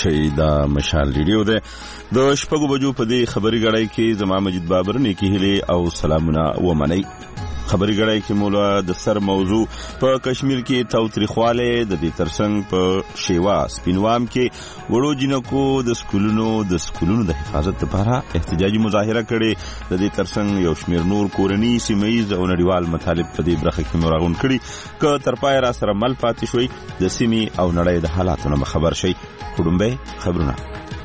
شي دا مشال ریډیو ده د شپږو بجو په دې خبري غړای کې زما مجید بابر نیکی هلي او سلامونه ومني. خبري غړای کې مولا د سر موضوع په کشمیر کې تاوتریخواله د دې ترڅنګ په شیوا سپینوام کې وړو جنکو د سکولونو د حفاظت لپاره احتجاجي مظاهره کړي. د دې ترڅنګ یو شمیر نور کورنی سیمایي او نړیوال مطالب په دې برخه کې مراغون کړي که تر پای را سره مل پاتې شوي د سیمې او نړۍ د حالاتو نه خبر شي. کډومبه خبرونه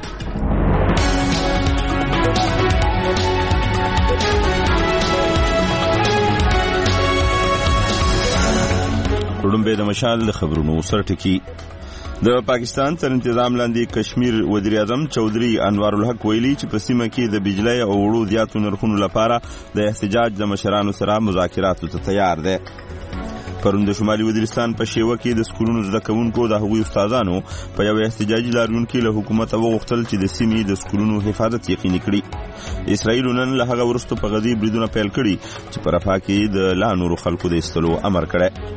کډومبه د مشال د خبرونو سرټکی. د پاکستان تر انتظام لاندې کشمیر وزیر اعظم چودھری انوار الحق ویلي چې په سیمه کې د بجلی او وړو زیاتو نرخونو لپاره د احتجاج د مشرانو سره مذاکراتو ته تیار دی. پرون د شمالي وزیرستان په شیوه کې د سکولونو زده کوونکو د هغوی استادانو په یو احتجاجي لاریون کې له حکومت وغوښتل چې د سیمې د سکولونو حفاظت یقیني کړي. اسرائیل نن له هغه وروسته په غضب بریدونه پیل کړي چې په رفح کې د لا نورو خلکو د ایستلو امر کړی.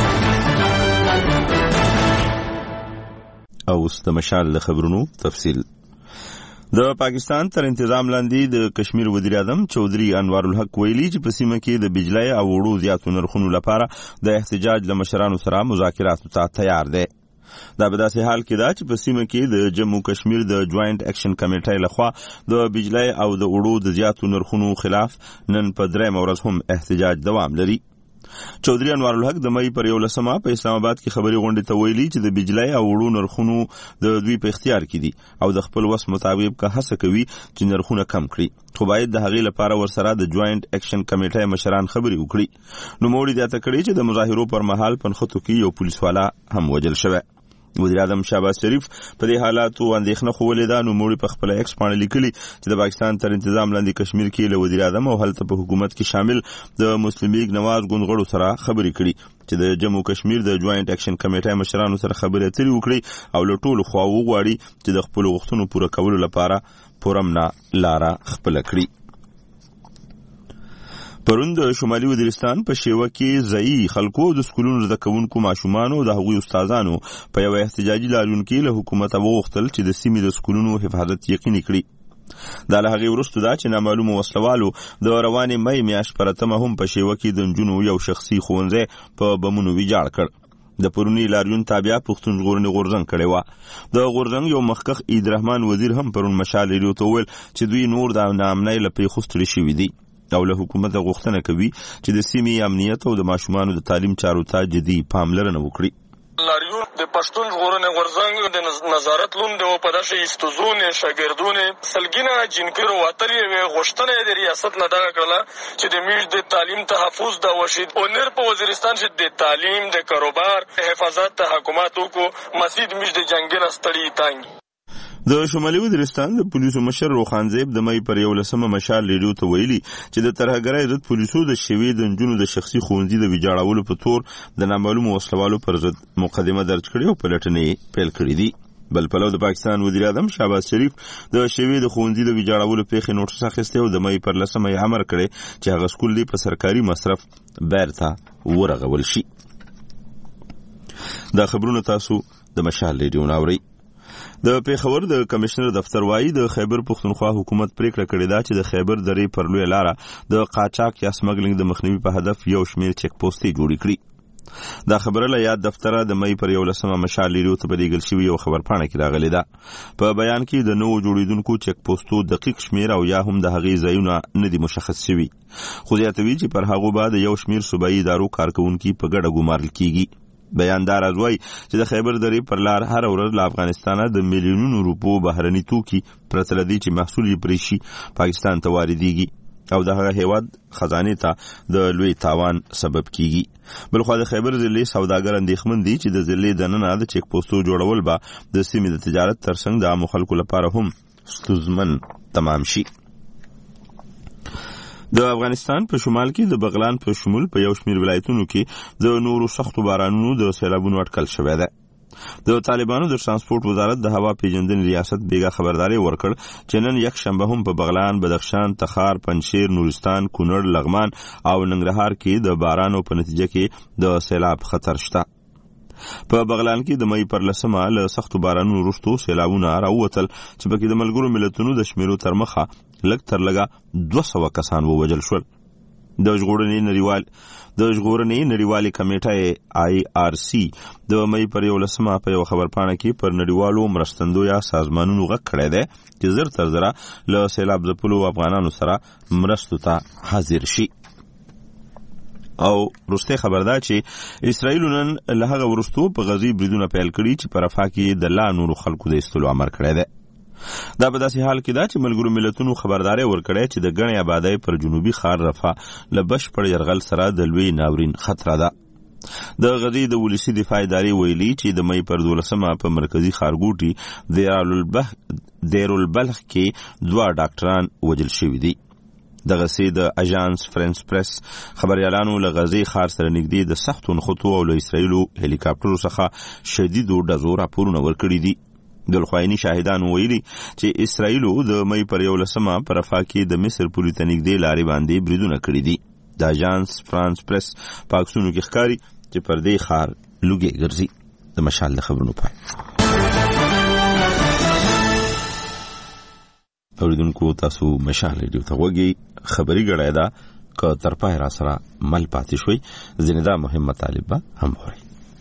او اوس د مشال د خبرونو تفصیل. د پاکستان تر انتظام لاندې د کشمیر وزیر اعظم چودھری انوار الحق ویلي چې په سیمه کې د بجلی او وړو زیاتو نرخونو لپاره د احتجاج له مشرانو سره مذاکراتو ته تیار دی. دا په داسې حال کې ده چې په سیمه کې د جموں کشمیر د جوائنٹ ایکشن کمیټې لخوا د بجلی او د وړو د زیاتو نرخونو خلاف نن په درېمه ورځ هم احتجاج دوام لري. چودھری انوار الحق د مئی پر 11 په اسلام آباد کې خبري غونډې ته ویلي چې د بجلی او وړو نرخونو د دوی په اختیار کې دي او د خپل وس مطابق که هڅه کوي چې نرخونه کم کړي خو باید د هغې لپاره ورسره د جوائنٹ ایکشن کمیټې مشران خبري وکړي. نو موړي زیاته کړي چې د مظاهرو پر مهال پنخته کې یو پولیس والا هم وژل شوی. وزیر اعظم شهباز شریف په دې حالاتو اندېښنه خوولې ده. نو موړي په خپل ایکس باندې لیکلي چې د پاکستان تر انتظام لاندې کشمیر کې له وزیر اعظم او هلته په حکومت کې شامل د مسلم لیگ نواز ګوند غړو سره خبرې کړي چې د جموں کشمیر د جوائنٹ ایکشن کمیټې مشرانو سره خبرې اترې وکړي او له ټولو خواو وغواړي چې د خپل غوښتنو پوره کولو لپاره پرمنه لاره خپله کړي. پرون د شمالي وزیرستان په شیوه کې ځایي خلکو د سکولونو زده کوونکو ماشومانو د هغوی استادانو په یو احتجاجي لاریون کې له حکومت وغوښتل چې د سیمې د سکولونو حفاظت یقیني کړي. دا له هغې وروسته ده چې نامعلومو وسلوالو د روانې مۍ میاشت پر 8 هم په شیوه کې د نجونو یو شخصي ښوونځی په بمونو ویجاړ کړ. د پرونی لاریون تابعه پښتون ژغورنې غورځنګ کړی و. د غورځنګ یو مخکښ عیدرحمان وزیر هم پرون مشال ریډیو ته وویل چې دوی نور د ناامنۍ له پیښو ستړي شوي دي او له حکومت غوښتنه کوي چې د سیمې امنیت او د ماشومانو د تعلیم چارو ته جدي پاملرنه وکړي. لاریون د پښتون ژغورنې غورځنګ د نظارت لوند او په داسې استوزونې شاګردونې سلګینه جنکرو واتلې وې غوښتنه د ریاست نه دغه کړله چې د میش د تعلیم تحفظ د وشید او نر په وزیرستان چې د تعلیم د کاروبار حفاظت حکومت کو مسجد میش د جنگل استړي تانګي. د شمالي وزیرستان د پولیسو مشر روخانزیب د مئی پر 11 مشال ریډیو ته ویلي چې د ترهګرۍ ضد پولیسو د شوي د نجونو د شخصي ښوونځي د ویجاړولو په تور د نامعلومو وسلوالو پر ضد مقدمه درج کړې او پلټنې پیل کړې دي. بل پلو د پاکستان وزیر اعظم شهباز شریف د شوي د ښوونځي د ویجاړولو پیښې نوټس اخیستی او د مئی پر 10 امر کړی چې هغه سکول دی په سرکاري مصرف بیرته ورغول شي. دا خبرونه تاسو د مشال ریډیو ناورئ. د پیښور د کمشنر دفتر وايي د خیبر پښتونخوا حکومت پریکړه کړې ده چې د خیبر درې پر لویه لاره د قاچاق یا سمګلینګ د مخنیوي په هدف یو شمیر چک پوسټې جوړې کړي. دا خبره له یاد دفتره د مئی پر 11 مشال ریډیو ته بلیږل شوي یو خبرپاڼه کې راغلې ده. په بیان کې د نوو جوړېدونکو چک پوسټو دقیق شمیر او یا هم د هغې ځایونه نه دي مشخص شوي خو زیاتوي چې پر هغو به د یو شمیر صوبایي ادارو کارکوونکي په ګډه ګمارل کیږي. بیاندار ازوای چې د خیبر درې پر لار هر ورځ له افغانستانه د میلیونونو روپو بهرني توکي پرته له دې چې محصول یې پرې شي پاکستان ته واردېږي او د هغه هیواد خزانې ته د لوی تاوان سبب کیږي. بلخوا د خیبر ضلع سوداګر اندېښمن دي چې د ضلع دننه د چک پوسټو جوړول به د سیمې د تجارت ترڅنګ د عامو خلکو لپاره هم ستونزمن تمام شي. د افغانستان په شمال کې د بغلان په شمول په یو شمیر ولایتونو کې د نورو سختو بارانونو د سیلابونو اټکل شوی دی. د طالبانو د ترانسپورت وزارت د هوا پیژندنې ریاست بیګا خبرداري ورکړ چې نن یک شنبه هم په بغلان، بدخشان، تخار، پنجشیر، نورستان، کونړ، لغمان او ننګرهار کې د بارانو په نتیجه کې د سیلاب خطر شته. په بغلان کې د مې پر 10 له سختو بارانونو وروسته سیلابونه راووتل چې پکې د ملګرو ملتونو د شمیرو تر مخه لږ تر لږه 200 کسان ووژل شول. د ژغورنې نړیوالې کمیټه IRC د مې پر 11 په یو خبرپاڼه کې پر نړیوالو مرستندویه سازمانونو غږ کړی دی چې زر تر زره له سیلاب ځپلو افغانانو سره مرستو ته حاضر شي. او وروسته خبر ده چې اسرائیل نن له هغه وروسته په غزي بریدونه پیل کړي چې په رفح کې د لا نورو خلکو د ایستلو امر کړی دی. دا په داسې حال کې ده چې ملګرو ملتونو خبرداري ورکړې چې د ګڼې آبادۍ پر جنوبي ښار رفح له بشپړ یرغل سره د لوی ناورین خطر ده. د غزي د ولسي دفاع ادارې ویلي چې د مې پر 12 په مرکزی ښارګوټي دیرالبلخ کې 2 ډاکټران وژل شوي دي. دغه سي د اژانس فرانس پریس خبريالانو له غزي ښار سره نږدې د سختو نخودو او له اسرائیلو هلیکاپټرو څخه شدیدو ډزو راپورونه ورکړي دي. د الخوایي شاهدانو ویلي چې اسرائیلو د مې پر 11 پر رفح کې د مصر پولې ته نږدې لارې باندې بریدونه کړي دي. د اژانس فرانس پریس پاکستانو کې ښکاري چې پر دې ښار لوګي ګرځي. د مشال د خبرونو پای اوریدونکو تاسو مشال ریډیو ته وګورئ. خبري غړای دا ک تر پای را سره مل پاتې شوي. زنده محمد طالب هم وایي.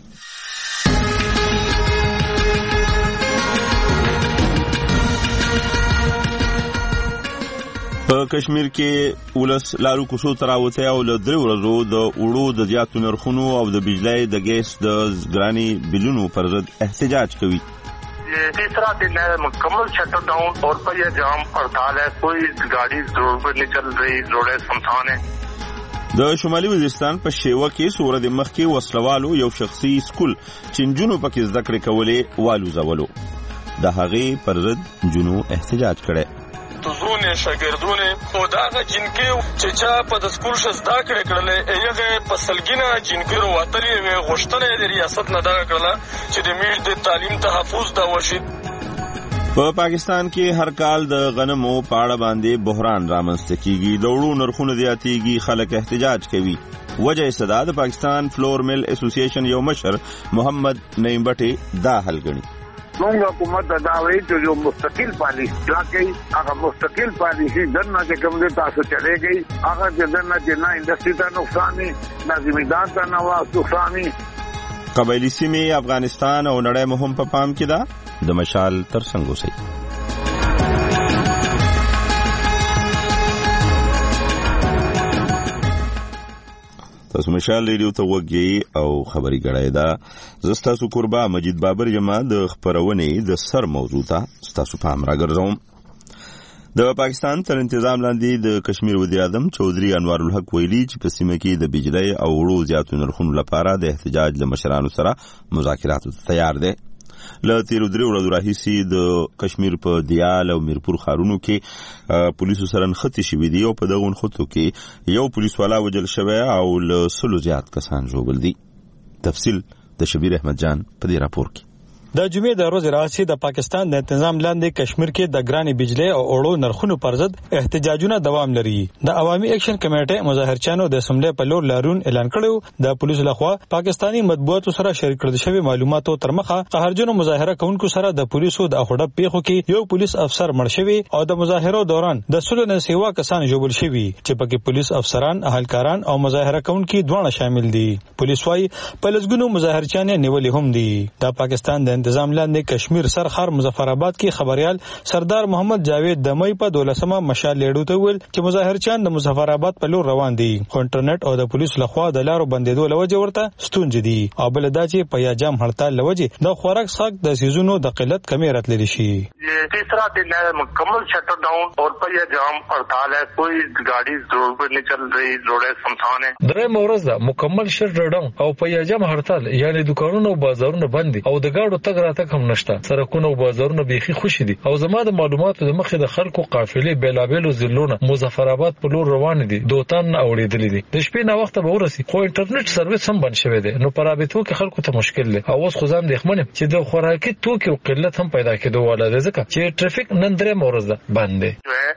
په کشمیر کې ولس لارو کوڅو ته راوته او له 3 ورځو د اوړو د زیاتو نرخونو او د بجلی د ګیس د ګرانی بلونو پر ضد احتجاج کوي. तीसरा दिन है मुकम्मल शटर डाउन और पहिया जाम हड़ताल है. कोई गाड़ी रोड पर नहीं चल रही, रोडें सुनसान है. د شمالي وزیرستان په شیوه کې سوره د مخ کې وسلوالو یو شخصي سکول چې جنونو پکې زده کړې کولې والوزولو. د هغې پر ضد جنو احتجاج کړي. زونه شاګردونه او داغه جنکي چې چا په د سکول شزدا کړلې ایغه په سلګینه جنکي ورواتلې وي غوښتنه د ریاست نه دا کړله چې د میډ د تعلیم تحفظ دا وشي. په پاکستان کې هر کال د غنمو پاړه باندې بحران رامنځته کیږي. د وړو نرخونه زیاتېږي، خلک احتجاج کوي. وجه صدا د پاکستان فلور مل اسوسییشن یو مشر محمد نعیم بټي دا حل ګڼي. موږ حکومت دا وایي چې یو مستقل پالیسی راکړي. هغه مستقل پالیسی دنه چې کوم دي تاسو چلےږي هغه دنه چې نه انډستری ته نقصان نه، نه زمیندار ته نقصان نه. قبایلی سیمې افغانستان او نړۍ مهم په پام کې ده. د مشال ترڅنګ اوسئ. تاسو مشال ریډیو ته وګورئ او خبري غړای دا. زستا سو قربا مجید بابر جما د خبرونې د سر موضوع ته تاسو پام راګرځوم. د پاکستان تر انتظام لاندې د کشمیر وزیر اعظم چودري انوار الحق ویلي چې په سیمه کې د بجلی او وړو زیاتو نرخونو لپاره د احتجاج له مشرانو سره مذاکراتو ته تیار دی. له تیرو 3 ورځو راهیسې د کشمیر په دیال او میرپور ښارونو کې پولیسو سره نښتې شوي دي او په دغو نښتو کې یو پولیس والا وژل شوی او له 100 زیات کسان ژوبل دي. تفصیل د شبیر احمد جان په دې راپور کې. د جمعې د ورځې راځي د پاکستان د تنظیم لاندې کشمیر کې د ګرانې بجلی او اوړو نرخونو پر ضد احتجاجونه دوام لري. د عوامي اکشن کمیټې مظاهرچیانو د سملې په لور لارون اعلان کړو. د پولیسو لخوا پاکستانی مطبوعاتو سره شریک کړل شوی معلوماتو تر مخه قهرجنو مظاهره کوونکو سره د پولیسو د اخوډه پیښو کې یو پولیس افسر مړ شوی او د مظاهرو دوران د سلو نه سیوا کسان ژوبل شوی چې پکې پولیس افسران، اهلکاران او مظاهره کوونکو دواړه شامل دي. پولیس وايي په لږونو مظاهرچیان نیولې هم دي. د پاکستان د انتظام لاندې کشمیر سرخر مظفرآباد کې خبريال سردار محمد جاوید د مې په 12 مشال لیډو ته ویل چې مظاهرچیان د مظفرآباد په لور روان دي. خو انټرنیټ او د پولیسو لخوا د لارو بندیدو لوجه ورته ستونزې دي او بل دا چې په یا جام هړتال لوجه د خوراک څخه د سيزونو د قلت کمی راتللی شي. तीसरा दिन है मुकम्मल शटर डाउन और पहिया जाम हड़ताल है. कोई गाड़ी रोड पर नहीं चल रही, रोडें सुनसान है. درېم ورځ ده مکمل شټر ډاون او पहिया جام هړتال، یعنی دکانونه او بازارونه بند دي او د گاډو تګ راتګ هم نشته. سرکونه او بازارونه بيخي خوشي دي او زما د معلوماتو د مخې د خلکو قافلې بیلابېلو ضلعونو مظفرآباد په لور روان دي. دوتان اوریدلې دي. د شپې نه وخت به ورسي خو انټرنیټ سرویس هم بند شوی دی. نو پرابطو کې خلکو ته مشکل دی او اوس خو ځم د خمنه چې د خوراکي توکو قلت هم پیدا کېدو ولا ده ځکه چې ट्रैफिक نن درې مورز ده بند دی. उनकी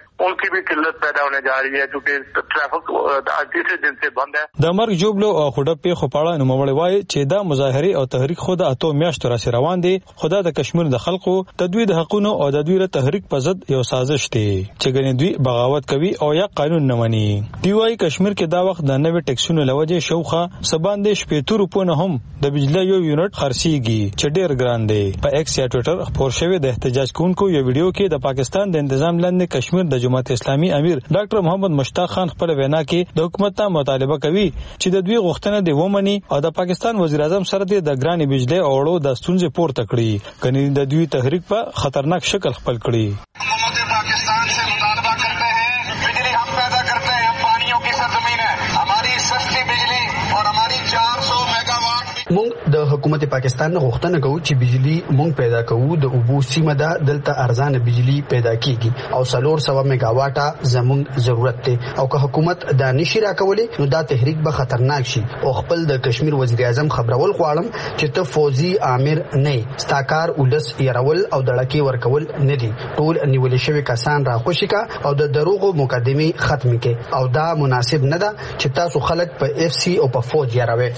की भी किल्लत पैदा होने जा रही है क्योंकि ट्रैफिक तीसरे दिन से बंद है. د مرګ جوړلو او خډه په خپاړه نوموړی وایي چې دا مظاهره او تحریک خود اته میاشتو را روان دي. خدا د کشمیر د خلکو د دوی د حقونو او د دوی له تحریک په ضد یو سازش دی چې ګنې دوی بغاوت کوي او یا قانون نه مني. دی وایي کشمیر کې دا وخت د نوې ټیکسونو لوجه شوخه سباندې شپې روپونه هم د بجلی یو یونټ خرڅيږي چې ډېر ګران دی. په ایکس یا ټویټر خبر شوی د احتجاج کوونکو یو ویډیو کې د پاکستان د انتظام لاندې کشمیر د جماعت اسلامي امیر ډاکټر محمد مشتاق خان خپل وینا کې د حکومت ته مطالبه کوي چې د دوی غوښتنه دی ومني او د پاکستان وزیر اعظم سره د ګرانې بجلی او اړو د ستونزې پورته کړي کني د دوی تحریک په خطرناک شکل خپل کړي. पाकिस्तान से मुतालबा करते हैं बिजली हम पैदा करते हैं, हम पानियों की सरजमीन है, हमारी सस्ती बिजली और हमारी 400 मेगावाट. مونږ د حکومت پاکستان نه غوښتنه کوو چې بجلی مونږ پیدا کوو د اوبو سیمه ده دلته ارزانه بجلی پیدا کیږي او 400 میگاواټه زمونږ ضرورت دی او که حکومت دا نشي راکولې نو دا تحریک به خطرناک شي او خپل د کشمیر وزیر اعظم خبرول غواړم چې ته فوزي امیر نه ستاکار ولس يرول او دړکې ورکول نه دي. ټول نیول شوی کسان را خوشی کا او د دروغو مقدمه ختم کې او دا مناسب نه ده چې تاسو خلک په اف سی او په فوج یاروي.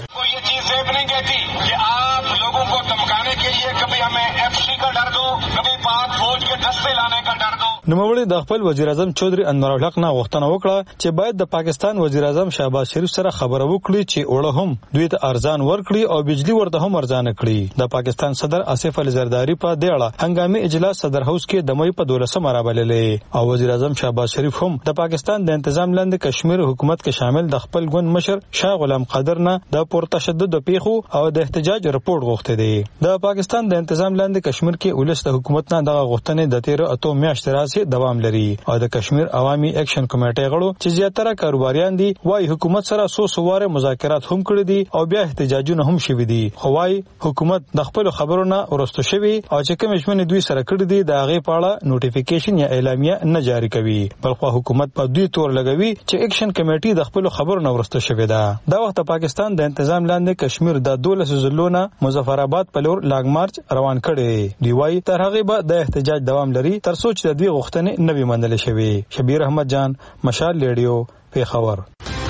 कि आप लोगों को धमकाने के लिए कभी हमें एफसी का डर दो, कभी पाक फौज के दस्ते लाने का डर दो. نوموړي د خپل وزیر اعظم چودري انور الحق نه غوښتنه وکړه چې باید د پاکستان وزیر اعظم شهباز شریف سره خبرو وکړي چې اوړه هم دوی ته ارزان ورکړي او بجلی ورته هم ارزان کړي. د پاکستان صدر آصف علي زرداری په دیړه هنګامي اجلاس صدر هاوس کې د مې په 12 مرابللې او وزیر اعظم شهباز شریف هم د پاکستان د انتظام لاندې کشمیر حکومت کې شامل د خپل ګوند مشر شاه غلام قادر نه د پرتشدد پیښو او د احتجاج رپورت غوښته دي. د پاکستان د انتظام لاندې کشمیر کې ولس د حکومت نه دغه غوښتنې د 13 میاشتې راځي دوام لري او د کشمیر عوامي اکشن کمیټې غړو چې زیاتره کاروباریان دي وايي حکومت سره سواره مذاکرات هم کړی دي او بیا احتجاجونه هم شوي دي. خو وايي حکومت د خپل خبرونو ورستو شوی او چې کوم ژمنې دوی سره کړی دي د هغه په اړه نوټیفیکیشن یا اعلامیه نه جاری کوي بلخو حکومت په دوی تور لګوي چې اکشن کمیټې د خپل خبرونو ورستو شوی ده. دا وخت پاکستان د انتظام لاندې کشمیر د 12 ضلعونو مظفرآباد په لور لاګ مارچ روان کړي دی. وايي تر هغه به د احتجاج دوام لري تر څو چې د دوی غوښتنې نوي منل شوی. شبیر احمد جان مشال ریډیو پیښور.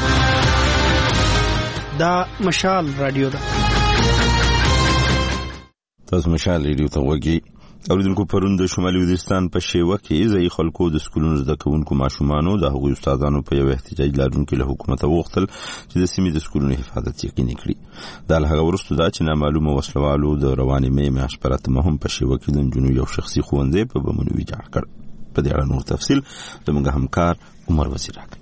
دا مشال رادیو ده. تاسو مشال ریډیو ته وګورئ. اوریدونکو پرون د شمالي وزیرستان په شیوه کې ځای خلکو د سکولونو زده کوونکو ماشومانو د هغوی استادانو په یو احتجاج لرونکو له حکومت وغوښتل چې د سیمې د سکولونو حفاظت یقیني کړي. دا له هغه وروسته دا چې نامعلومه وسلوالو د روانې مې میاشت پر اتمه هم په شیوه کې د نجونو یو شخصي ښوونځی په بمونو ویجاړ کړ. په دې اړه نور تفصیل زموږ همکار عمر وزیر راکړي.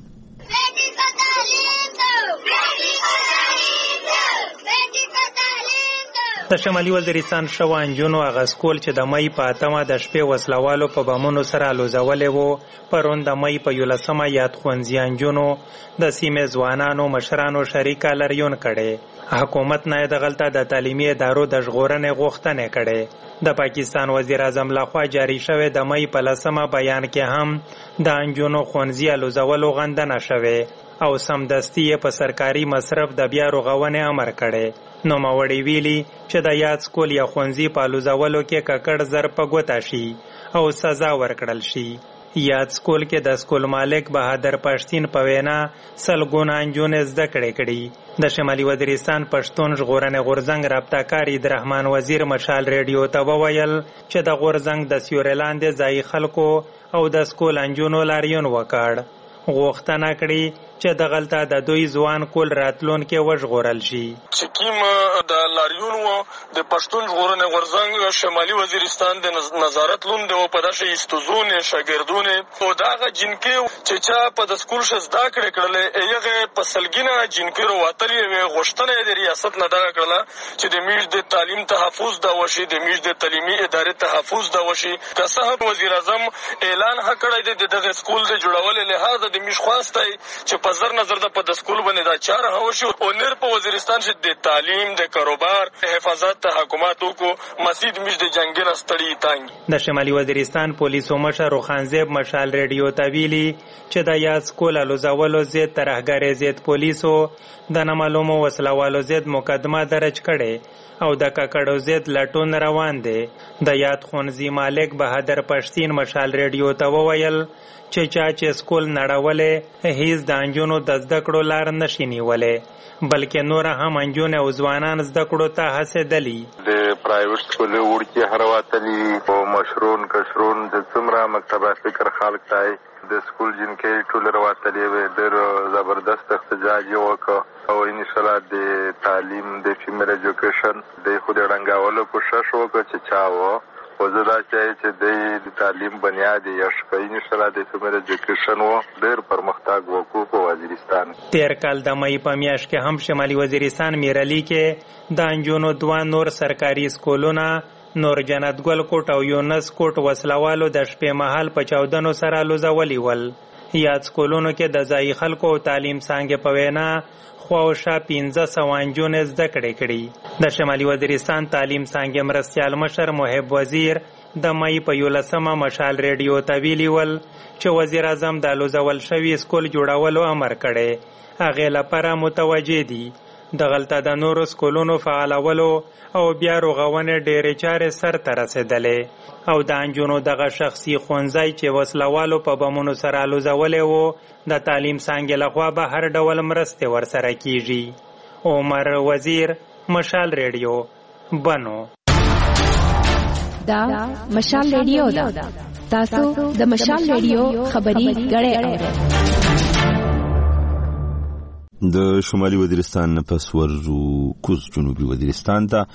د شمالي وزیرستان شوان جنو اغسکول چې د مې په اتمه د شپې وسلوالو په بمونو سره لوزولې وو پرون د مې په 11مه یاد خوندزیان جنو د سیمې ځوانانو مشرانو شریکه لریون کړي. حکومت نه د غلطه د تعلیمي ادارو د ژغورنې غوښتنه کړي. د پاکستان وزیر اعظم لخوا جاری شوی د مې په 10مه بیان کې هم د انجونو خوندزي لوزولو غندنه شوه او سمدستي په سرکاري مصرف د بیا رغونې امر کړي. نو ماوړی ویلي چې د یاد سکول یا خوندزي په لوزولو کې ککړ زر په ګوته شي او سزا ورکړل شي. یاد سکول کې د سکول مالک بهادر پښتین په وینا سلګونه انجونې زده کړې. د شمالي وزیرستان پښتون ژغورنې غورځنګ رابطه عبدالرحمن وزیر مشال ریډیو ته وویل چې د غورځنګ د سیوري لاندې ځای خلکو او د سکول انجونو لاریون وکړ. غوښتنه کړي چې د غلطه د دوی ځوان کول راتلون کې وژغورل شي. چې کوم د لاریون و د پښتون ژغورنې غورځنګ شمالي وزیرستان د نظارت لوند و په داسې استوزونه شاګردونه او داغه جنکې چې چا په د سکول شزدا کړل یغه په سلګینه جنکې ورواتلې و غوښتنه د ریاست نه دا کړل چې د میش د تعلیم تحفظ دا وشي د میش د تعلیمي ادارې تحفظ دا وشي. که صاحب وزیر اعظم اعلان کړی د دغه سکول د جوړولو لحاظ د میش خواسته چې پزر نظر د په سکول باندې دا چار هوشو او نر په وزیرستان شي د تعلیم د کاروبار حفاظت حکومت کو مسجد مش د جنگل استړي تانګ د شمالي وزیرستان پولیسو مشر روخانزیب مشال ریډیو ته ویلي چې د یاد سکول الوزولو ضد ترهګر ضد پولیسو د نامعلومو وسلوالو ضد مقدمه درج کړي او د ککړو ضد لټون روان دي. د یاد خونزي مالک بهادر پښتين مشال ریډیو ته وویل چې سکول نړولې هیڅ د انجونو د زده کړو لار نشي نیولې بلکې نور هم انجونه او ځوانان زده کړو ته هڅېدلي. د پرایویټ سکول وړکي هرواتلي او مشرون کشرون د څومره مکتبه فکر خلک تای د سکول جنکې ټول رواتلي وي ډېر زبردست احتجاج وکړ او ان شاء الله د تعلیم د فیمل ایجوکیشن د خود رنګاولو کوشش وکړ چې چاو او زه دا چې د تعلیم بنیاد یې شپه ان شاء الله د فیمل ایجوکیشن و ډېر پرمختګ وکړو په وزیرستان. تیر کال د مې په میاشت کې هم شمالي وزیرستان میرالي کې د انجونو دوه نور سرکاري سکولونه نور جنت ګل کوټ او یونس کوټ وسلوالو د شپې مهال په چاودنو سره لوزولي ول. یاد سکولونو کې د ځای خلکو تعلیم څنګه په وینا خواوشا 1500 انجونې زده کړې. د شمالي وزیرستان تعلیم څنګه مرستیال مشر محب وزیر د مې په 11 مشال ریډیو ته ویلي ول چې وزیر اعظم د لوزول شوی سکول جوړولو امر کړي هغه لپاره متوجه دي. د غلطه د نورو سکولونو فعالولو او بیا رغونې ډېرې چارې سر ته رسېدلې او د انجونو دغه شخصي ښوونځی چې وسلوالو په بمونو سره لوزولی و د تعلیم څانګې لخوا به هر ډول مرستې ورسره کیږي. عمر وزیر مشال ریډیو بنو. دا مشال ریډیو ده. تاسو د مشال ریډیو خبري غړې اورئ. د شمالي وزیرستان پس ورزو کوز جنوبي وزیرستان ته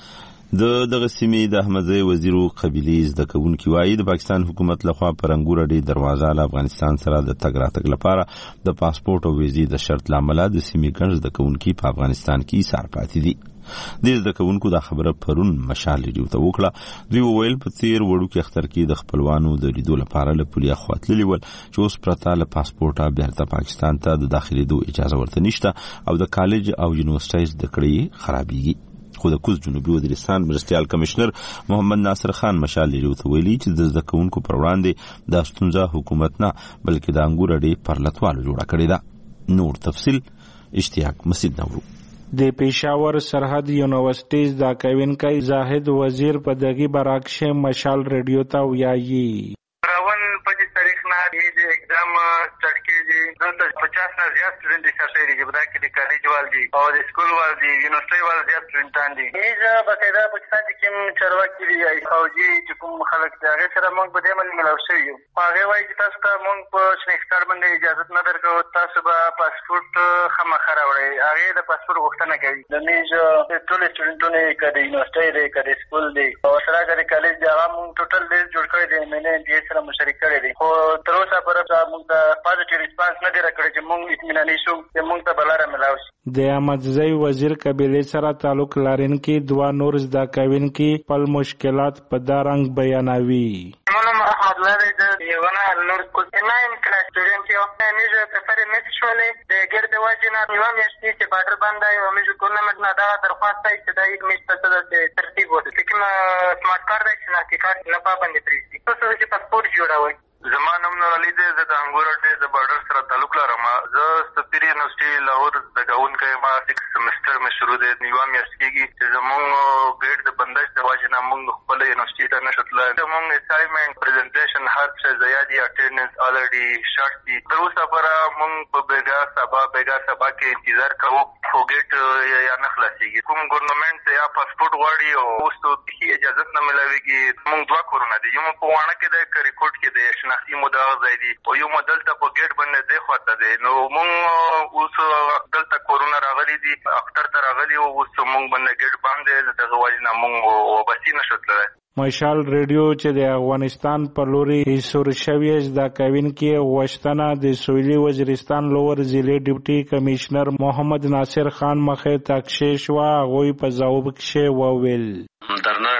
دغه سیمې د احمدزی وزیرو قبیلې زده کوونکي وایي د پاکستان حکومت لخوا پر انګور ډې دروازه له افغانستان سره د تګ راتګ لپاره د پاسپورت او ویزې د شرط لامل د سیمې ګڼ زده کوونکي په افغانستان کې ایثار پاتې دي. د زده کوونکو دا خبره پرون مشال ریډیو ته وکړه. دوی وویل په تیر وړوکي اختر کې د خپلوانو د لیدو لپاره له پولیا خوا تللي ول چې اوس پرته له پاسپورټه بیرته پاکستان ته د داخلېدو اجازه ورته نشته او د کالج او یونیورسټۍ زده کړې خرابېږي. خو د کوز جنوبي وزیرستان مرستیال کمشنر محمد ناصر خان مشال ریډیو ته ویلي چې د زده کوونکو پر وړاندې دا ستونزه حکومت نه بلکې د انګور ډې پرلتوالو جوړه کړې ده. نور تفصیل اشتیاق مسجد نورو. د پېښور سرحد یونیورسيټي زده کوونکی زاهد وزیر په دغه برعکس مشال ریډیو ته ویایي راون په دې تاریخ نه د اگزام سٹارټ کیږي دلته 50 نه زیات سټوډنټ دي چې په دغه کې کالج وال دي او د سکول وال دي یونیورسيټي وال زیات سټوډنټان دي. ایزه بقاعده پاکستان کې کوم چارواکي دي او چې کوم خلک دي هغه سره موږ په دې باندې ملاو شوي یو. هغه وایي چې تاسو ته موږ په شنیکستار باندې اجازه نه درکو تاسو به پاسپورت خامخا راوړئ. هغه د پاسپورت غوښتنه کوي. د میز ټول سټوډنټونه کده یونیورسيټي دی کده سکول دی او سره کده کالج دی هغه موږ ټوټل لیست جوړ کړی دی مینه دې سره مشارکت کړی دی. خو تر اوسه پرته موږ د پازیټیو ریسپانس نه دی راکړی چې موږ اطمیناني شو چې موږ ته بلاره ملاو شي. د احمدزی وزیر قبیلې سره تعلق لرونکي دوه نور زده کوونکي خپل مشکلات په دا رنګ بیانوي. منم احمد لری د یونا نور کو نایم کلاس سټوډنټ یو میزه پیپر میس شولې د ګرد واجنه یو میاشتې چې باډر باندې یو میزه ټورنمنت نه دا درخواست ای چې د یک میش ته ترتیب وته چې کوم سمارټ کارت چې نه کارت نه پابند پریږدي تاسو چې پاسپورت جوړوي. زما نوم نور علي دی. زه د انګور ډې د بارډر سره تعلق لرم. زه سفیر یونیورسيټي لاهور د کوونکی ما 6 سمستر مې شروع دی. نیوه میاشت کېږي چې زموږ ګریډ د بندش د وجې نه موږ خپله یونیورسيټي ته نشو تللی. زموږ اسایمنټ پریزنټیشن هر څه ضایع دي. اټینډنس الریډي شارټ دي. تر اوسه پورې موږ په بیګا سبا کې انتظار کوو خو ګیټ یا نه خلاصېږي. کوم ګورنمنټ یا پاسپورټ غواړي او اوس ته اجازت نه ملاویږي. موږ دوه کورونه دي. یو په واڼه کې د ریکورډ کې د شناختي مدعا ځای دي او یو دلته په ګیټ باندې دی خواته دی. نو موږ اوس دلته کورونه راغلي دي اختر ته راغلي او اوس موږ باندې ګیټ باندې دغه وجې نه موږ وابستې نشو تللی. مشال ریډیو چې د افغانستان په لوري ایسور شوی زده کوونکي غوښتنه د سویلي وزیرستان لوور ضلع ډیپټي کمشنر محمد ناصر خان مخې ته کښې شوه. هغوی په ځواب کښې وویل درنه ډېر وخت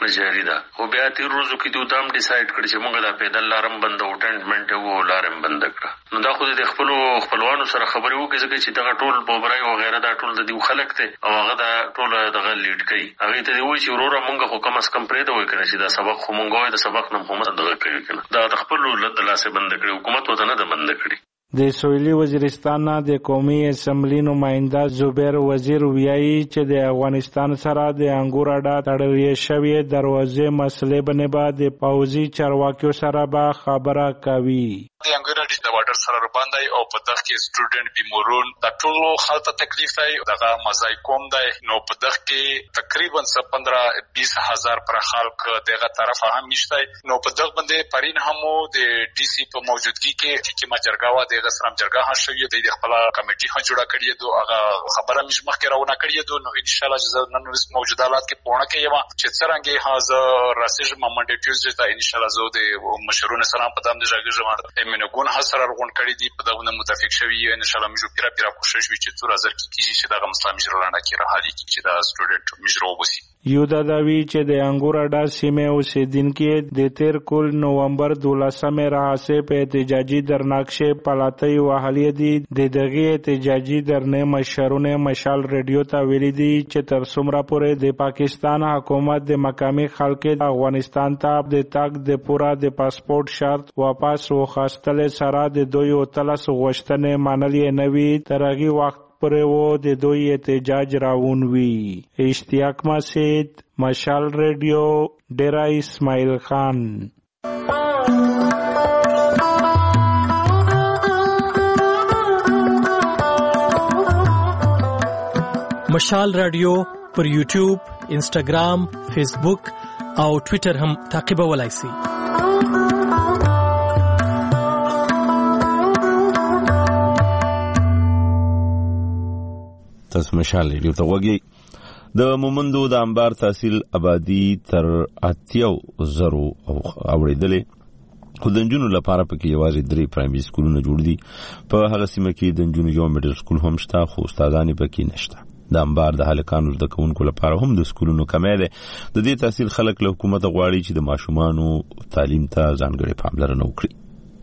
وخت نه جاری ده. خو بیا تیر روزو کې دوی دام ډیسایډ کړ چې موږ دا پیدل لارم بند او ټینډمنټ وو لارم بند کړه. نو دا خو د خپلوانو سره خبرې وکړي ځکه چې دغه ټول بوبرای او غیره دا ټول د دیو خلک ته او هغه دا ټول دغه لیډ کوي. هغه ته وایي چې وروره موږ خو کم از کم پرې دا وایي کنه چې دا سبق خو موږ وایي د سبق نه هم دغه کوي کنه. دا د خپل د لاسه بند کړي، حکومت وته نه بند کړي. د سویلي وزیرستان د قومي اسمبلی نماینده زبیر وزیر ویایي چې د افغانستان سره د انګور اډه تړل شوی دروازې مسلې باندې به د پوځي چارواکیو سره به خبره کوي. د انګور اډې د واټر سره باندې او په دغه کې سټوډنټ بیمورون د ټولو خلک تکلیف دی، دغه مزای کوم دی. نو په دغه کې تقریبا 15-20 هزار پر خلک دغه طرف هم نشته. نو په دغه باندې پرین همو د ډي سي په موجودګي کې چې ماجرګاوا د سلام جرګه هم شوی د خپل کمیټي هم جوړه کړی دی. هغه خبره مش مخکې راونه کړی دی. نو ان شاء الله چې نن موجوده حالات کې پونه کوي چې څنګه هاذا راسج منډه ټیوزډے ته ان شاء الله زه د مشرون سلام په دام د ژغه منګون حسره رغون کړی دی. په دغه متفق شوی ان شاء الله موږ پیرا کوشش وکړو چې تر ازر کې کیږي چې دغه مسلمان مجرلانه کې راهالي کې چې دا سټوډنټ مجرو وسی. یو دا داوی چې د انګور اډه سیمه اوسیدونکو د تیر کول نومبر 12 راهسه په احتجاجي درناکشه پلاتای وهلې دي. د دغه احتجاجي درنه مشرونه مشال ریډیو ته ویلي دي چې تر څومره پورې د پاکستان حکومت د مقامي خلکو د افغانستان ته د تاګ د پورا د پاسپورت شرط واپس وخاستل سره د دوی او تلس غوښتنې منلې نه وي. ترغي وخت پرې وو د دوی احتجاج راون وی. اشتیاق مسید، مشال ریډیو، ډیرا اسماعیل خان. مشال رادیو پر یوټیوب، انسټاګرام، فیسبوک او ټوئیټر هم تعقیبولای شئ. تاسو مشال ریډیو ته وګورئ. د مومندو د انبار تحصیل آبادی تر 80,000 اوریدلې. خو د نجونو لپاره پکې یوازې 3 پرایمري سکولونه جوړ دي. په هغه سیمه کې د نجونو یو میډل سکول هم شته، خو استادان پکې نشته. د انبار د هلکانو د کوونکو لپاره هم د سکولونو کمی ده. د دې تحصیل خلک له حکومت غواړي چې د ماشومانو تعلیم ته ځانګړې پاملرنه وکړي.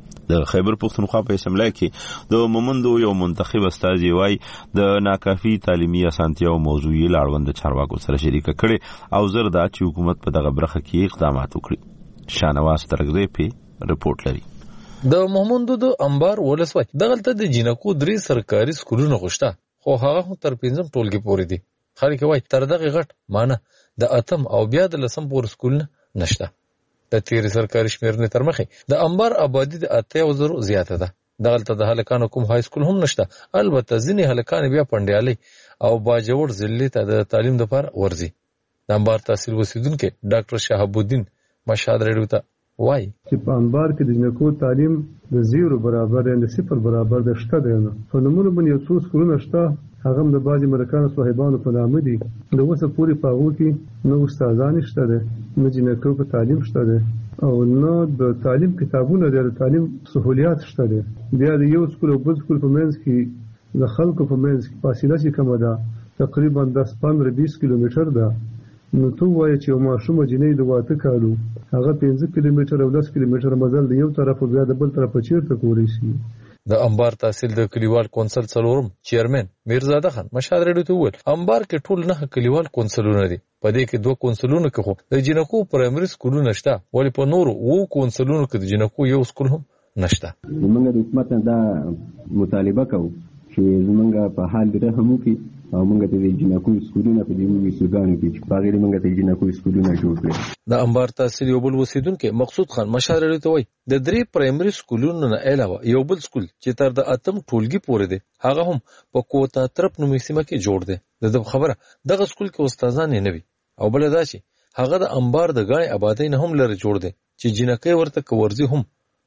د خیبر پختونخوا په اسمبلی کې د مومندو یو منتخب استازي وای د ناکافي تعلیمي اسانتیاو موضوعي لاړوند چارواکو سره شریک کړي او زر دا چې حکومت په دغه برخه کې اقدامات وکړي. شانواز ترغزی په رپورت لري. د مومندو د انبار ولسوالۍ دغلته د جنکو 3 سرکاري سکولونه غوښته، خو هغه تر 5 ټولګي پورې دي. خلک وایي تر دغه غټ معنی د اتم او بیا د لسم پورې سکولونه نشته. د تیر سرکاري شمیرنې تر مخې د انبار آبادی د 80,000 زیاته ده. دغلته د هلکانو کوم های سکول هم نشته. البته ځینې هلکان بیا پنډیالي او باجوړ ضلع ته د تعلیم لپاره ورځي. د انبار تحصیل اوسیدونکو ډاکټر شهاب الدین مشهد ریډیو ته وایي چې په انبار کې د جنکو تعلیم د 0 برابر یا د 0 برابر د شته دی. نو په نمونه باندې یو څو سکولونه شته، هغه هم د بعضې مرکانو صاحبانو په نامه دي. د اوسه پورې په هغو کې نه استادان شته دی، نه جنکو په تعلیم شته دی او نه د تعلیم کتابونه دی، د تعلیم سهولیات شته دی. بیا د یو سکول او بل سکول په منځ کې د خلکو په منځ کې فاصله چې کومه ده تقریبا 10-15-20 کیلومتر ده. نو تو وایي چې یو ماشوم جنۍ د 8 کالو هغه 15 کیلومتر او 10 کیلومتر مزل د یو طرف او بیا د بل طرف چیرته کولی شي. د انبار تحصیل د کلیوال کونسل څلورم چیرمن میرزاده خان مشهد ریډیو ته وویل انبار کې ټول 9 کلیوال کونسلونه دي. په دې کې 2 کونسلونه کې خو د جنکو پرایمري سکولونه شته، ولی په نورو 2 کونسلونو کې د جنکو یو سکول هم نشته. موږ د حکومت نه دا مطالبه کوو چې موږ په حال د رحم وکړي او موږ ته د جنکو سکولونه په دې وسوګانو کې چې په غیر موږ ته جنکو سکولونه جوړ کړي. د انبار تحصیل یو بل اوسیدونکو مقصود خان مشهد ریډیو ته وایي د 3 پرایمري سکولونو نه علاوه یو بل سکول چې تر د 8م ټولګي پورې دی هغه هم په کوتا طرف نومي سیمه کې جوړ دی. د خبره دغه سکول کې استادان نه وي او بل دا چې هغه د انبار د غاڼې آبادی نه هم لري جوړ دی چې جنکې ورته کورځي هم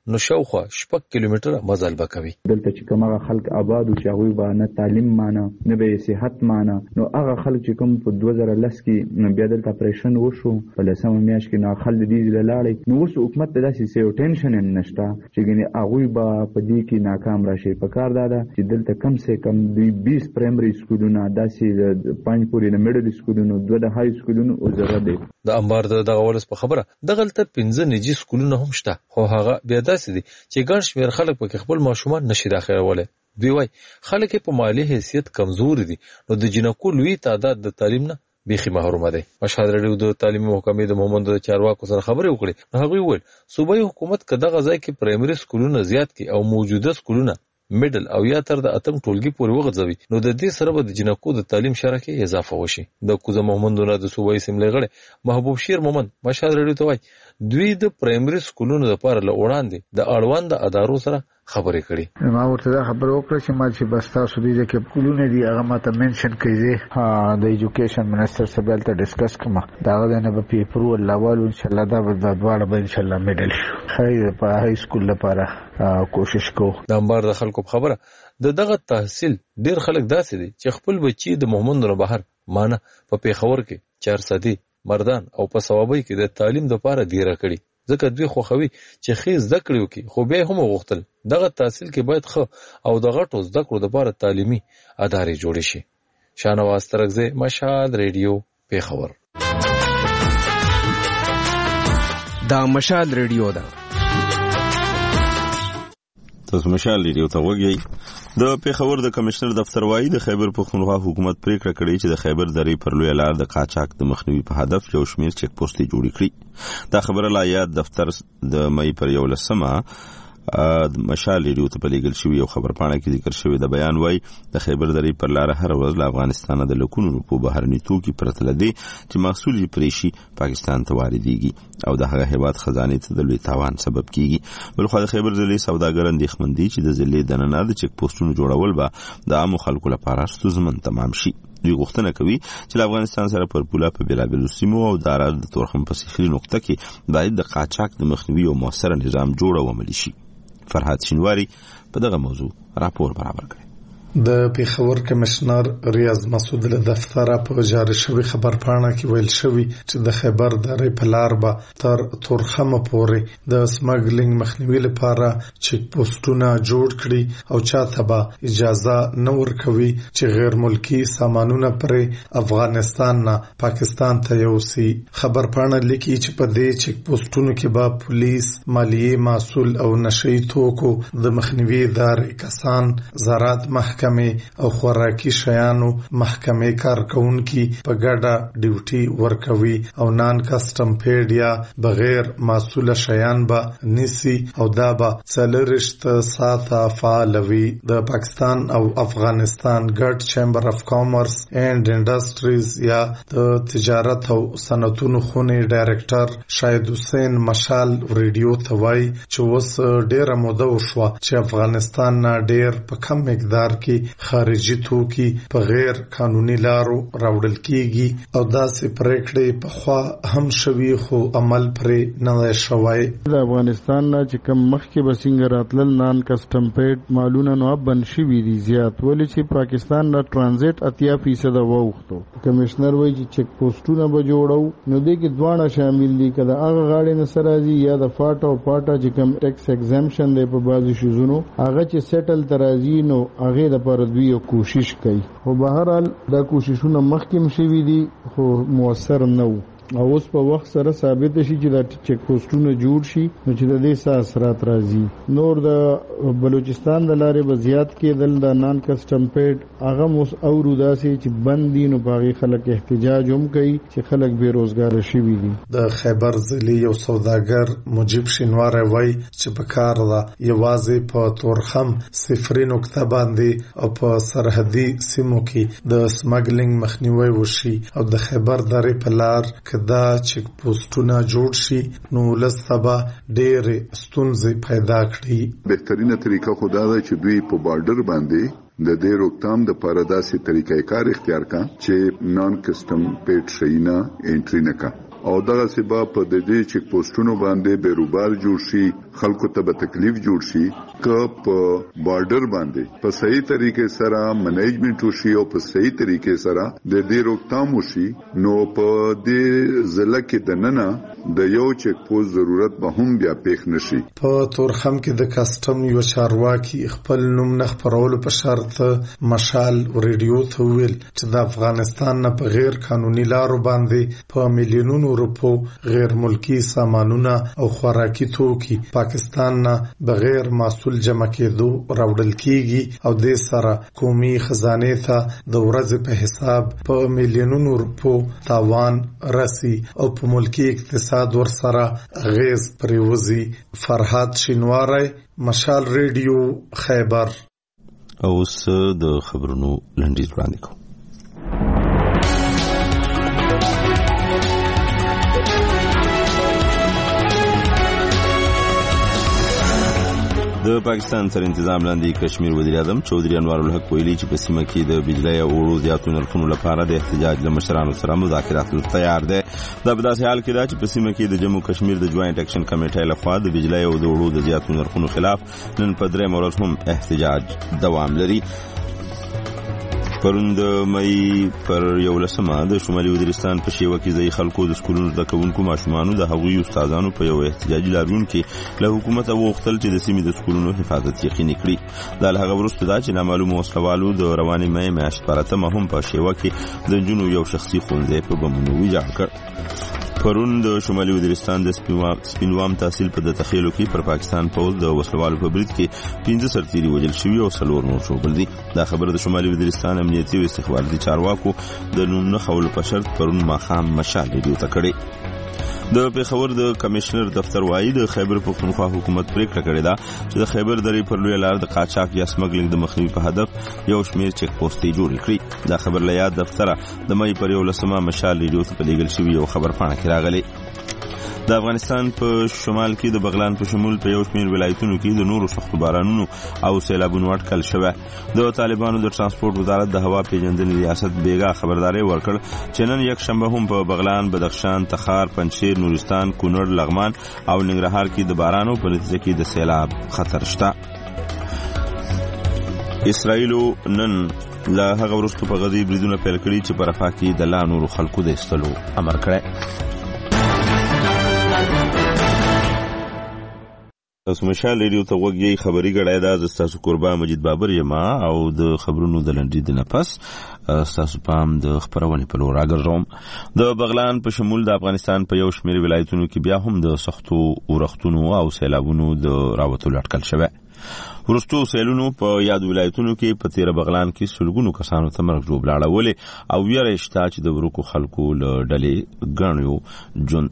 نو شاوخوا 6 کیلومتره مزل وکوي. دلته چې کومه خلک آباد او چې هغه به نه تعلیم مانه نه به صحت مانه، نو هغه خلک چې کوم په 2010 کې بیا دلته اپریشن وشو په لسمه میاشت کې نو خلک دې لاړې، نو اوس حکومت ته داسې سیو ټینشن هم نشته چې ګنې هغه به په دې کې ناکام راشي. په کار دا ده چې دلته کم سے کم 20 پرایمري سکولونه، داسې 5 پورې د میډل سکولونو، 2 د های سکولونو او ضرورت دی. د انبار دغه ولس په خبره دغلته 15 نجی سکولونه هم شته، خو هغه بیا داسې دي چې ګڼ شمېر خلک پکې خپل ماشومان نشي داخلولی. دوی وایي خلک په مالی حیثیت کمزور دي، نو د جنکو لوی تعداد د تعلیم نه بیخي محرومه دی. مشهد رادیو د تعلیمي محکمې د مومند چارواکو سره خبرې وکړې، نو هغوی وویل صوبایي حکومت که دغه ځای کې پرایمري سکولونه زیات کړي او موجوده سکولونه میډل او یا تر د اتم ټولګي پورې وغځوي، نو د دې سره به د جنکو د تعلیم شرکې اضافه وشي. د کوزه محمدونه د صوبایي اسمبلۍ غړی محبوب شیر مومند مشهد رادیو ته وایي دوی د پرایمري سکولونو لپاره له وړاندې د اړوند ادارو سره خبرې کړي. ما ورته دا خبره وکړه چې ما چې بس تاسو دې کې سکولونه دي هغه ماته منشن کړئ، د ایجوکیشن منسٹر سره بل ته ډسکس کوم، دا غوډنه په پیپر ول اول ان شاء الله دا به دواړه به ان شاء الله میډل خیر په های سکول لپاره کوشش کوو. د انبار د خلکو خبره دغه تحصیل ډیر خلک داسې دي چې خپل بچي د محمد بهر مانه په پیښور کې 400 مردان او په ثوابي کې د تعلیم لپاره دیره کړي، ځکه دوی خوخوي چې خې زده کړو کې خو به هم غوښتل دغه تحصیل کې باید خو او د غټو زده کړو لپاره تعلیمي ادارې جوړ شي. شانواز ترغزه مشال ریډیو پیښور. دا مشال ریډیو ده. تاسو مشال ریډیو ته وګورئ. د پیښور د کمشنر دفتر وايي د خیبر پښتونخوا حکومت پریکړه کړې چې د خیبر درې پر لوی لار د قاچاق د مخنیوي په هدف یو شمېر چک پوسټې جوړې کړي. دا خبره لا یاد دفتر د مې پر 11 مشال ریډیو ته پلیږل شوی یو خبرپاڼه کې ذکر شوی. د بیان وايي د خیبر درې پر لار هر ورځ له افغانستان د لکونو په بهرني توکي پرته لدی چې محصول یې پریشي پاکستان ته واردېږي او د هغه هیواد خزانه ته د لوی تاوان سبب کیږي. بلخو د خیبر ضلع سوداګر اندېښمن دي چې د ضلع دننه د چک پوسټونو جوړول به د عامو خلکو لپاره ستونزمن تمام شي. دوی غوښتنه کوي چې له افغانستان سره پر پوله په بېلابېلو سیمو او د اراد د تورخم په سیخلي نقطه کې باید د قاچاق د مخنیوي او مؤثره نظام جوړ او عملي شي. فرحات شینواری په دغه موضوع راپور برابر کړی. د پیښور کمشنر ریاض مسعود له دفتره په جاری شوی خبرپاڼه کې ویل شوی چې د خیبر درې په لار به تر تورخم پورې د سمګلینګ مخنیوي لپاره چک پوسټونه جوړ کړي او چاته به اجازه نه ورکوي چې غیر ملکی سامانونه پرې افغانستان نه پاکستان ته یوسي. خبرپاڼه لیکي چې په دې چک پوسټونو کې به پولیس، مالیه مسول او نشئی توکو د مخنیوي ادارې کسان، زراعت محکمه او خوراکي شیانو محکمې کارکونکي په ګډه ډیوټي ورکوي او نان کسٹم پیډ یا بغیر مسول شیان به نسی او دا به 40 ساعته فعال وي. د پاکستان او افغانستان ګډ چیمبر اف کامرس اینڈ انډستریز یا د تجارت او صنعتونو خونې ډایرکټر شاهد حسین مشال ریډیو ته وایي چې اوس ډیره موده وشوه چې افغانستان نه ډیر په کم مقدار کې خارجي توکي په غیر قانوني لارو راوړل کیږي او داسې پریکړې په خوا هم شوي خو عمل پرې نه شوی. د افغانستان نه چې کم مخکې به څنګه راتلل نان کسٹم پیډ مالونه نو بند شوي دي زیات، ولې چې پاکستان نه ټرانزیټ 80% ووختو. کمشنر وایي چې چک پوسټونه به جوړو نو دې کې دواړه شامل دي، کله هغه غاړې نه سره راځي یا د فاټ او پاټا چې کم ټیکس ایگزمپشن دی په بعضو شیزونو هغه چې سیټل ترازی نو هغه د پر دوی کوشش کوي. خو بهرحال دا کوششونه مخکې شوي دي خو موثر نه وو او اوس په وخت سره ثابت شي چې دا چک پوسټونه جوړ شي نو چې د دې څه اثرات راځي. نور د بلوچستان د لارې به زیات کېدل د نان کسٹم پیډ هغه موس اورو داسې چې بند دي نو باغی خلک احتجاج هم کوي چې خلک بیروزګار شوي دي. د خیبر ضلع یو سوداګر مجیب شینواری وایي چې په کار ده یوازې په تورخم صفري نقطه باندې او په سرحدي سیمو کې د سمګلینګ مخنیوي وشي او د خیبر درې په لار دا چک پوسټونه جوړ شي نو لسبا ډېر ستونزې پیدا کړي. بهترینه طریقه خو دا ده چې دوی په بارډر باندې د دې روکتام د پاره داسې طریقې کار اختیار کړي چې نان کسٹم پیډ شینا انټری نه کړي. او دغه سبا په دې چیک پوسټونو باندې بیروبار جوړ شي، خلکو ته به تکلیف جوړ شي که په بارډر باندې په صحیح طریقې سره منیجمنت وشي او په صحیح طریقې سره د دې روکتام وشي، نو په دې ضلع کې د ننه د یو چیک پوسټ ضرورت به هم بیا پیښ نشي. په تورخم کې د کسټم یو چارواکي خپل نوم نه خپرولو په شرط مشال ریډیو ته ویل چې د افغانستان نه په غیر قانوني لارو باندې په میلیونونو روپو غیر ملکی سامانونه او خوراکي توکي پاکستان نه بغیر مسؤل جمع کېدو راوړل کیږي او د سره قومي خزانه ته د ورځې په حساب په میلیونونو روپو تاوان رسی او په ملکی اقتصاد ور سره غیز پریوزي. فرهاد شینواری، مشال ریډیو، خیبر. اوس د خبرونو لنډیز وړاندې کوم. د پاکستان تر انتظام لاندې کشمیر وزیر اعظم چودري انوار الحق ویلي چې په سیمه کې د بجلی او اوړو زیاتو نرخونو لپاره د احتجاج له مشرانو سره مذاکرات تیار دی. دا په داسې حال کې ده چې په سیمه کې د جموں کشمیر د جوائنٹ اکشن کمیټې لخوا د بجلی او د اوړو د زیاتو نرخونو خلاف نن په 3 ورځ هم احتجاج دوام لري. پرون د مې پر 11 د شمالي وزیرستان په شیوه کې ځای خلکو د سکولونو زده کوونکو ماشومانو د هغوی استادانو په یو احتجاجي لاریون کې له حکومت وغوښتل چې د سیمې د سکولونو حفاظت یقیني کړي. دا له هغه وروسته ده چې نامعلومو وسلوالو د روانې مې میاشت په 8 هم په شیوه کې د نجونو یو شخصي ښوونځی په بمونو ویجاړ کړ. پرون د شمالي وزیرستان د سپینوام تحصیل په د تخیلو کې پر پاکستان پوز د وسلوالو په برید کې 15 سرتیري وژل شوي او 4 نور ژوبل دي. دا خبر د شمالي وزیرستان امنیتي او استخباراتي چارواکو د نوم نه خولو په شرط پرون ماښام مشال ریډیو ته کړی. د پیښور د کمشنر دفتر وایي د خیبر پښتونخوا حکومت پریکړه کړې ده چې د خیبر درې پر لوی لار د قاچاق یا سمګلینګ د مخنیوي په هدف یو شمیر چیک پوسټې جوړ کړي. دا خبر له یاد دفتر د مې پر 11 مشال ریډیو ته لیږل شوی یو خبر پاڼه کې راغلی. د افغانستان په شمال کې د بغلان په شمول په یو شمیر ولایتونو کې د نورو سختو بارانونو او سیلابونو اټکل شوی. د طالبانو د ترانسپورت وزارت د هوا پیژندنې ریاست بیګا خبرداري ورکړ چې نن یک شنبه هم په بغلان، بدخشان، تخار، پنجشیر، نورستان، کونړ، لغمان او ننګرهار کې د بارانو په نتیجه کې د سیلاب خطر شته. اسرائیلو نن له هغه وروسته په غزې بریدونه پیل کړي چې په رفح کې د لا نورو خلکو د ایستلو امر کړی. تاسو مشال ریډیو ته وګورئ. خبري غړای دا تاسو قربان مجید بابر یما او د خبرونو د لنډید نه پس تاسو پام د خبرونه په لور راګرځوم. د بغلان په شمول د افغانستان په یو شمیر ولایتونو کې بیا هم د سختو اورښتونو او سیلابونو د راوتلو اټکل شوی. ورستو سیلونو په یاد ولایتونو کې په 13 بغلان کې سلګونو کسانو ته مرګ جوړ لاړول او ویره شته چې د ورکو خلکو له ډلې غنیو جون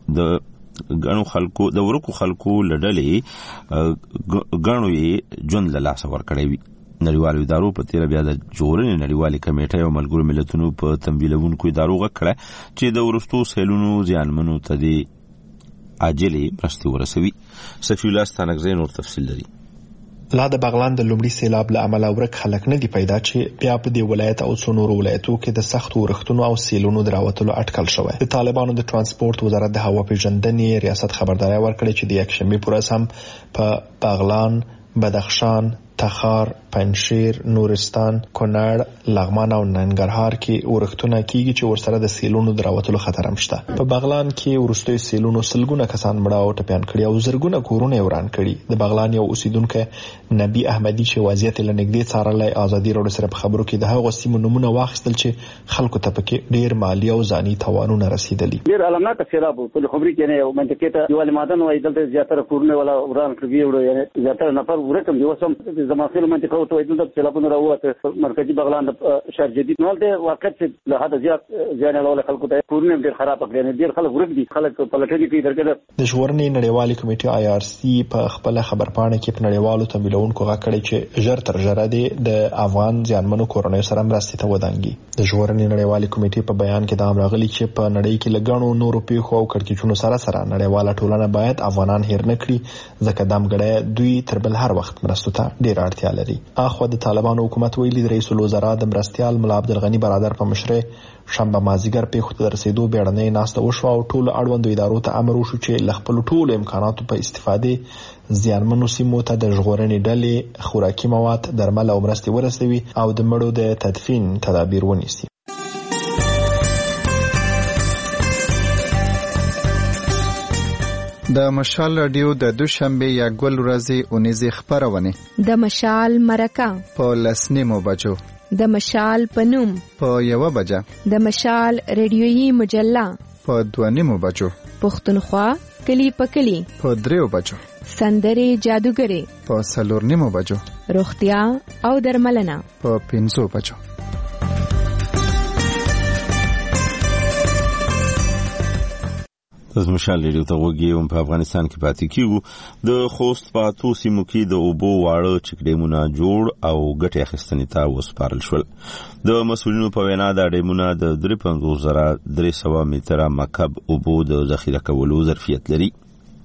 د ورکو خلکو لډلې غنوي جون له لاس ور کړی وي. نړیوالو ادارو په تیر بیا د جوړنې نړیوالې کمیټې او ملګرو ملتونو په تمویلونکو ادارو غکړه چې د ورستو سیلونو زیانمنو ته د عاجلې مرستې ورسوي. سفی الله ستانکزی نور تفصیل لري. لا د بغلان د لومړي سیلاب له امله ورک خلک نه دی پیدا چې بیا په دې ولایت او څو نورو ولایتو کې د سخت ورښتونو او سیلونو دراوتلو اټکل شوی. د طالبانو د ترانسپورت وزارت د هوا پیژندنې ریاست خبرداري ورکړې چې د یک شنبه پر ورځ هم په بغلان، بدخشان، تخار، پنجشیر، نورستان، کونړ، لغمان او ننګرهار کې ورښتونه کیږي چې ورسره د سیلونو دراوتلو خطر هم شته. په بغلان کې ورستوي سیلونو سلګونه کسان مړه او ټپيان کړي او زرګونه کورونه وران کړي. د بغلان یو اوسیدونکو نبی احمدی چې وضعیت لنګدې څارلای ازادي راډیو سره په خبرو کې د هغو سیمو نمونه واخیستل چې خلکو ته پکې ډیر مالی او ځاني تاوانونه رسیدلي. ډیر علامات سیلاب په خبري کې نه یو منطقه ته دیوال مادن وای دلته زیاتره کورونه ولا وران کړي وړو یعنی زیاتره نفر ورکم دی وسم زماخیل منطقه ته دلته سیلابونه راوته مرکزی بغلان د شهر جدید نو د واقعیت له حد زیات ځان له خلکو ته کورونه ډیر خراب کړي ډیر خلک ورک دي خلک په لټګي کې درګه. د ژغورنې نړیوالې کمیټې IRC په خپل خبرپاڼه کې په نړیوالو تمویلونکو غاکړي چې ژر تر ژره د افغان ځانمنو کورونو سره مرستې ته ودانګي. د ژغورنې نړیوالې کمیټې په بیان کې دا هم راغلي چې په نړۍ کې لګڼو نورو پیښو او کړکېچونو سره نړیواله ټولنه باید افغانان هیر نه کړي ځکه دمګړی دوی تر بل هر وخت مرستو ته ډیر اړتیا لري. اخو د طالبانو حکومت ویلي د رئیس الوزرا د مرستيال ملا عبدالغنی برادر په مشرۍ شنبه مازیګر پیښو ته رسیدو بیړنۍ ناسته وشو او ټولو اړوندو ادارو ته امر وشو چې له خپل ټولو امکاناتو په استفادې زیانمنو سیمو ته د ژغورنې ډلې خوراکي مواد درمل او مرستې ورسوي او د مړو د تدفین تدابیر ونیسي. د مشال رادیو د دوشنبه یا ګل ورځې اونیزې خبرونه د مشال مرکه په لسنیمو بجو د مشال پنوم په 1 بجه د مشال ریډیویي مجله په 2 بجو پښتونخوا کلی په کلی په 3 بجو سندري جادوګری په 4 بجو روغتیا او درملنه په 5 بجو. د مشال ریډیو ته وګورئ په افغانستان کې پاتې کیږو د خوست په اتو سیمو کې د اوبو واړه چک ډیمونه جوړ او ګټې اخیستنې ته وسپارل شول. د مسؤلینو په وینا دا ډیمونه د 5300 متره مکعب اوبو د ذخیره کولو ظرفیت لري.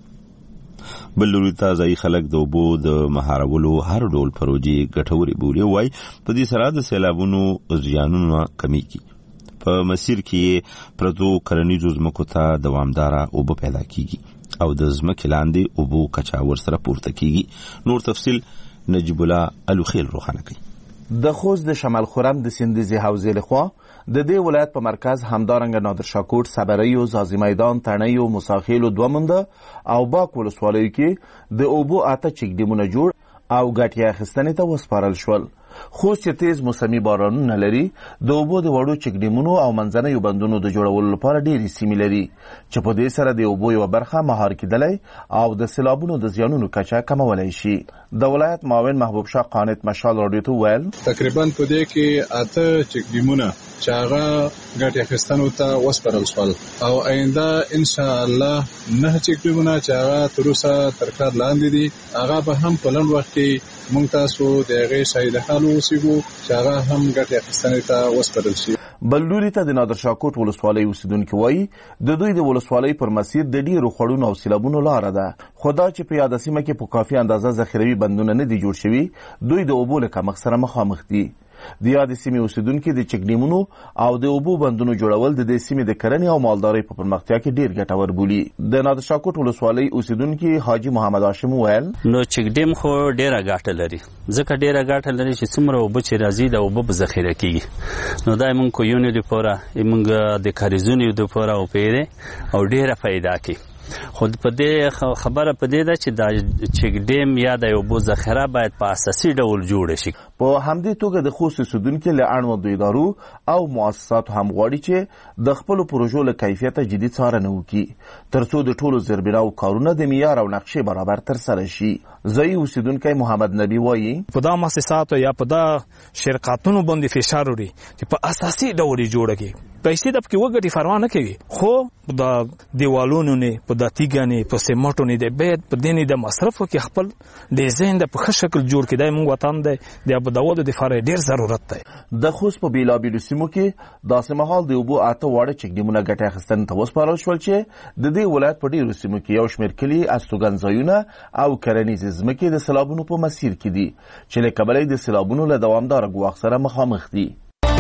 بل لوري ته ځای خلک د اوبو د مهارولو هر ډول پروژې ګټوري بولي وای په دې سره د سیلابونو زیانونه کمیږي. په مسیر کې پردو کرنیزو ځمکو ته دوامداره اوبه پیدا کیږي او د ځمکې لاندې اوبو کچا ورسره پورته کیږي. نور تفصیل نجیب الله الوخیل روښانه کوي. د خوست د شمال خرم د سیندیزي حوزې لخوا د دې ولایت په مرکز همدارنګه نادرشاکوټ، صبریو، زازی میدان، تڼیو، موساخیل او دومنده او باک ولسوالیو کې د اوبو اته چک ډیمونه جوړ او ګټې اخیستنې ته وسپارل شول. خوست چې تیز موسمي بارانونه لري د اوبو د وړو چک ډیمونو او منځنیو بندونو د جوړولو لپاره ډېرې سیمې لري چې په دې سره د اوبو یوه برخه مهار کیدلی او د سیلابونو د زیانونو کچه کمولی شي. د ولایت معاون محبوب شاه قانت مشال راډیو ته وویل تقریبا په دې کې اته چک ډیمونه چې هغه ګټې اخیستنو ته وسپارل شول او آینده ان شاء الله 9 چک ډیمونه چې هغه تر اوسه تر کار لاندې دي هغه به هم په لنډ وخت کې مونږ تاسو د هغې شاهد حال اوسېږو چې هغه هم ګټې اخیستنې ته وسپارل شي. بل لوري ته د نادرشاکوټ ولسوالۍ اوسیدونکي وایي د دوی د ولسوالۍ پر مسیر د ډیرو خوړونو او سیلابونو لاره ده، خو دا چې په یاده سیمه کې په کافي اندازه ذخیروي بندونه نه دي جوړ شوي، دوی د اوبو له کمښت سره مخامخ دي. د یادې سیمې اوسیدونکي د چک ډیمونو او د اوبو بندونو جوړول د دې سیمې د کرنې او مالدارۍ په پرمختیا کې ډیر ګټور بولي. د نادرشاکوټ ولسوالۍ اوسیدونکي حاجي محمد هاشم وویل نو چک ډیم خو ډیره ګټه لري، ځکه ډیره ګټه لري چې څومره اوبه چې راځي د اوبه په ذخیره کیږي، نو دا موږ کویونو لپاره موږ د کاریزونو لپاره او پیره او ډیره فائدہ کوي. خود په دې خبره په دې ده چې دا چک ډیم یا د اوبو ذخیره باید په اساسي ډول جوړ شي. په همدې توګه د خوست اوسیدونکي له اړوندو ادارو او مؤسساتو هم غواړي چې د خپلو پروژو له کیفیته جدي څارنه وکړي ترڅو د ټولو زیربناو کارونه د معیار او نقشې برابر ترسره شي. ځایي اوسیدونکی محمد نبی وایي په دا مؤسساتو یا په دا شرکتونو باندې فشار وړي چې په اساسي ډول جوړ کړي، پیسې د پکې وګټي پروا نه کوي، خو د دیوالونو نه په د تیګانې په سیمټو نه دی باید په دیني د مصرفو کې خپل ډیزاین د په ښه شکل جوړ کړي. موږ وطن دی د ابداوادو د لپاره ډیر ضرورت دی. د خوست په بیلابیلو سیمو کې داسې مهال د اوبو اته واړه چک ډیمونه ګټې اخیستنې ته وسپارل شول چې د دې ولایت په ډیرو سیمو کې یو شمېر کلي، استوګنځایونه او کرنیزې ځمکې د سیلابونو په مسیر کې دي چې له کبله د سیلابونو له دوامداره ګواښ سره مخامخ دي.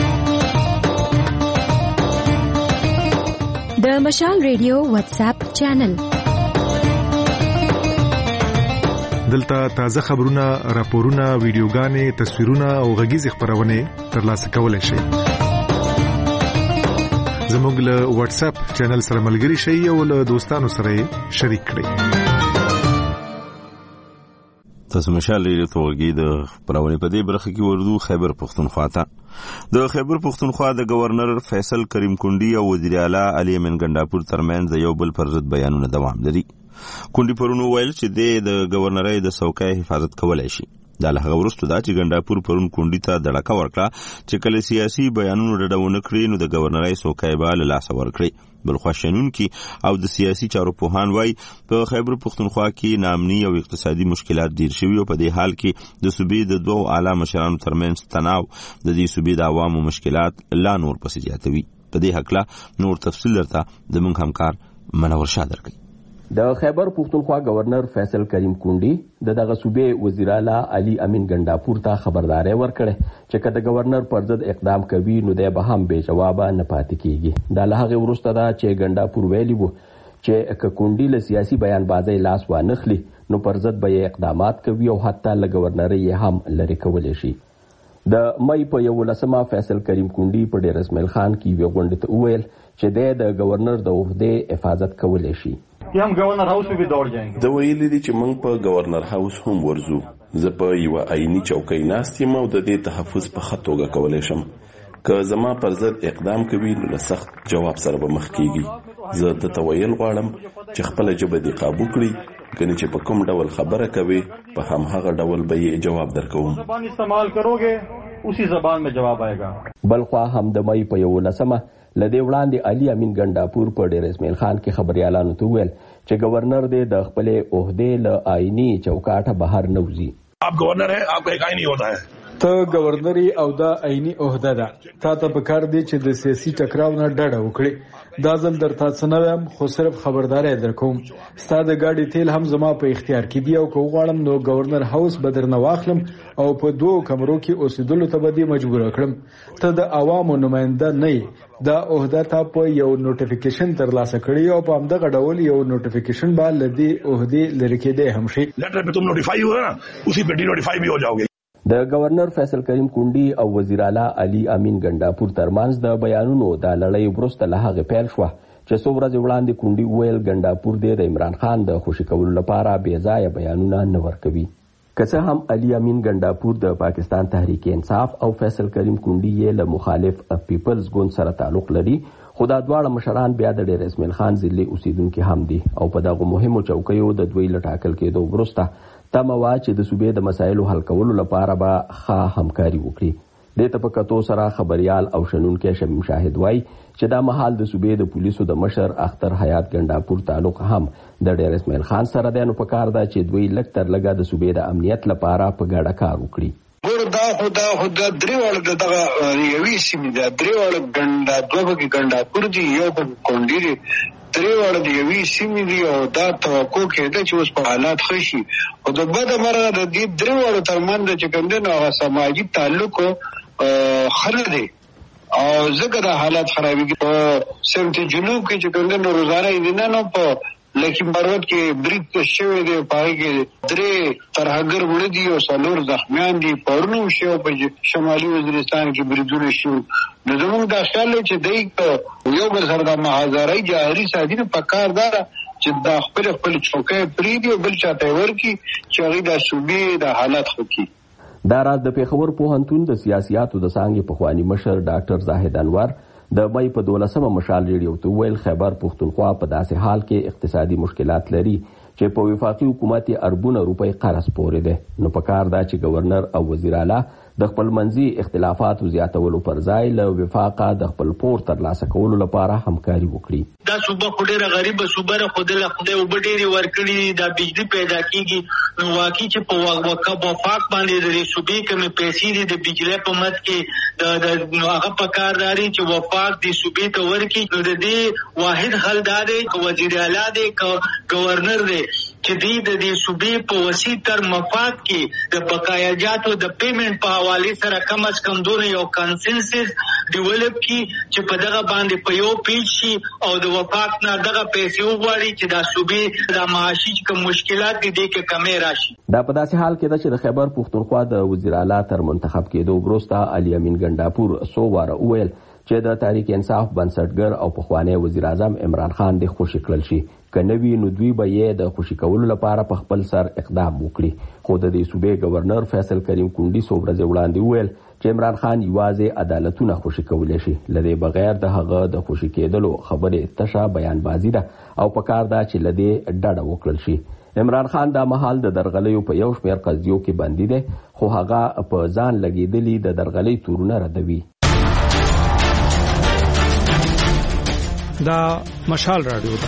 د مشال ریډیو واتس اپ چینل دلته تازه خبرونه، راپورونه، ویډیوګانې، تصویرونه او غږیزې خبرونه ترلاسه کولای شئ. زموږ له واتس اپ چینل سره ملګري شئ او له دوستانو سره شریک کړئ. تاسو مشال ریډیو ته وګورئ. د خبرونه په دې برخه کې وردو خیبر پښتونخوا ته د خیبر پښتونخوا د گورنر فیصل کریم کونډي او وزیر اعلی علي امین ګنداپور ترمنځ د یو بل پر ضد بیانونه دوام لري. کونډي پرونو ویل چې د گورنرۍ د څوکۍ حفاظت کولای شي. دا له هغه وروسته دا چې ګنداپور پرون کونډي ته دړکه ورکړه چې کله سیاسي بیانونو ډډونه کړي نو د گورنرۍ څوکۍ به له لاسه ورکړي. بلخوا شنونکي او د سیاسي چارو پوهان وایي په خیبر پښتونخوا کې نامني او اقتصادي مشکلات ډیر شوي او په دې حال کې د صوبې د دوو اعلی مشرانو ترمنځ تناو د دې صوبې د عوامو مشکلات لا نور پسې زیاتوي. په دې هکله نور تفصیل درته زموږ همکار منور شاه درکوي. د خیبر پختونخوا گورنر فیصل کریم کونډي دغه صوبې وزیر اعلی علي امین ګنډاپور ته خبرداري ورکړه چې کله گورنر پر ضد اقدام کوي نو د به هم بے جواب نه پاتې کیږي. دا له هغه وروسته دا چې ګنډاپور ویلي وو چې کونډي له سیاسي بیان بازی لاس وانخلي نو پر ضد به اقدامات کوي او حتی له گورنر یې هم لری کولای شي. د مې په 11 فیصل کریم کونډي په ډیر اسماعیل خان کې وی غونډه ته ویل چې د گورنر د عہدې حفاظت کولای شي. هم گورنر هاوس به دور جاینګ د ویلي دي چې موږ په گورنر هاوس هم ورزو. زه په یو عیني چوکۍ ناست یم او د دې تحفظ په خطوګه کولای شم. که زما پر ضد اقدام کوي نو سخت جواب سره به مخ کیږي. زه د تویل غواړم چې خپل جبه دی قابو کړي کنه چې په کوم ډول خبره کوي په هم هغه ډول به جواب درکوم. زبان استعمال کروगे उसी زبان में جواب آएगा. بلخوا هم د مې په 11 لدې وړاندې علي امین ګنډاپور په ډیر اسماعیل خان کې خبريالانو ته ویل چې گورنر د خپل عہدې له آئینی چوکاټه بهر نه وځي. आप गवर्नर हैं, आपका एक आईनी होता है. ته گورنری او دا عیني عہده ده. تا ته پکار دی چې د سیاسي ټکراو نه ډډه وکړي. دا ځل درته څنوم خو صرف خبرداري درکوم. ستاسو د گاډي تیل هم زما په اختیار کې دی او کو غواړم نو گورنر هاوس بدر نه واخلم او په 2 کمرو کې اوسېدلو ته به مجبور کړم. ته د عوامو نماینده نه دا عہده تا په یو نوټیفیکیشن ترلاسه کړی او په همدغه ډول یو نوټیفیکیشن به لدی عہدې لری کېده هم شي. लेटर पे तुम नोटिफाई हो ना उसी पे डी नोटिफाई भी हो जाओगे. د گورنر فیصل کریم کونډي او وزیر اعلی علي امین ګنډاپور ترمنځ د بیانونو د لړۍ وروسته له هغه پیل شو چې څو ورځې وړاندې کونډي ویل ګنډاپور د عمران خان د خوشی کولو لپاره بې ځایه بیانونه نه ورکوي. که څه هم علي امین ګنډاپور د پاکستان تحریک انصاف او فیصل کریم کونډي یې له مخالف پیپلز ګوند سره تعلق لري خو دا دواړه مشران بیا د ډیر اسماعیل خان ضلعي اوسیدونکو هم دي او په دغه مهمو چوکیو د دوی لټاکل کېدو وروسته تمه وا چې د صوبې د مسایلو حل کولو لپاره به ښه همکاري وکړي. دې ته په کتو سره خبريال او شنونکو شمیم شاهد وای چې دا مهال د صوبې د پولیسو د مشر اختر حیات ګنډاپور تعلق هم د ډیر اسماعیل خان سره دی. نو په کار دا چې دوی لږ تر لږه د صوبې د امنیت لپاره په ګډه کار وکړي. ګور دا خدا درېواړه دغه یوې سیمې ده. درېواړه دوه ګنډاپور دي یو په کونډي دي. درېواړه د یوې سیمې دي او دا توقع کېده چې اوس په حالات ښه شي. او د بده مرغه د دې درېواړو ترمنځ چې کوم دی نو هغه سماجي تعلق ښه نه دی او ځکه دا حالات خرابېږي. په سمت جنوب کې چې کوم دی نو روزانه یې نه په لکه مروت کې برید شوی دی پای کې 3 ترهګر وړي دي او 4 زخمیان دي. پرونو شو په شمالي وزیرستان کې بریدونه شو. نو زموږ دا خیال چې دای یو بل سره د محاذرې جاري ساتي په کار دا چې دا خپل چوکۍ پریدي او بل چاته ورکی چې هغه د صوبې د حالات خوکي. دا راز د پیښور پوهنتون د سیاسياتو د څانګې پخوانی مشر ډاکټر زاهد انور د مې په 12 مشال ریډیو ته ویل خیبر پختونخوا په داسې حال کې اقتصادي مشکلات لري چې په وفاقي حکومت اربونه روپۍ قرض پورې ده. نو په کار دا چې گورنر او وزیر اعلی د خپل منځي اختلافاتو زیاتولو پر ځای له وفاقه د خپل پور ترلاسه کولو لپاره همکاري وکړي. دا صوبه خو ډیره غریبه صوبه ده. خو د خدای وب ډیرې ورکړي دا بجلی پیدا کیږي. نو واقعي چې په وفاق باندې د صوبې کومې پیسې دي د بجلی په مت کې د هغه په کارداري چې وفاق د صوبې ته ورکړي. نو د دې واحد حل دا دی چې وزیر اعلی دی گورنر دی چې د صوبې په وسیع تر مفاد کې د بقایاجاتو د پیمنٹ په حواله سره کم از کم دونه یو کنسنسس ډیولپ کی چې په دغه باندې په یو پیچ شي او د وفاق نه دغه پیسې وغواړي چې د صوبې د معاشي کوم مشکلات دي کې کمې راشي. دا په داسې حال کې ده چې د خیبر پختونخوا د وزیر اعلی تر منتخب کېدو وروسته علي امین ګنډاپور سو واره ویل چې د تحریک انصاف بنسټګر او پخوانی وزیر اعظم عمران خان د خوشی کړل شي. کنوي نو دوی به یې د خوشی کولو لپاره په خپل سر اقدام وکړي. خو د دې صوبې گورنر فیصل کریم کونډي څو ورځې وړاندې ویل چې عمران خان یوازې عدالتونه خوشی کولای شي. لدی بغیر د هغه د خوشی کېدلو خبره تشه بیان بازی ده او په کار دا چې لدی ډډه وکړل شي. عمران خان دا مهال د درغلیو په یو شمېر قضیو کې بندي دی خو هغه په ځان لګېدلي د درغلي تورونه ردوي. دا مشال رادیو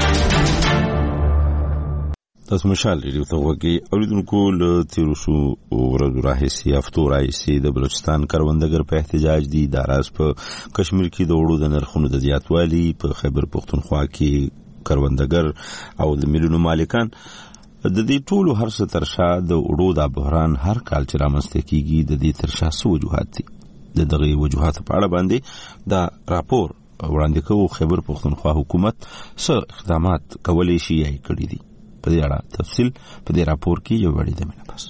تاسو مشال ریډیو ته وګورئ. اوریدونکو له تیرو شو ورځو راهیسې هفتو راهیسې د بلوچستان کروندګر په احتجاج دي. دا راز په کشمیر کې د وړو د نرخونو د زیاتوالي، په خیبر پختونخوا کې کروندګر او د میلیونو مالکان د دې ټولو هر څه ترشا د وړو دا بحران هر کال چې رامنځته کیږي د دې ترشا څه وجوهات دي. د دغه وجوهاتو په اړه باندې دا راپور وړاندې کوو. خیبر پښتونخوا حکومت څه اقدامات کولی شي یا کړي دي، په دې اړه تفصیل په دې راپور کې یو وړي د مینه پس.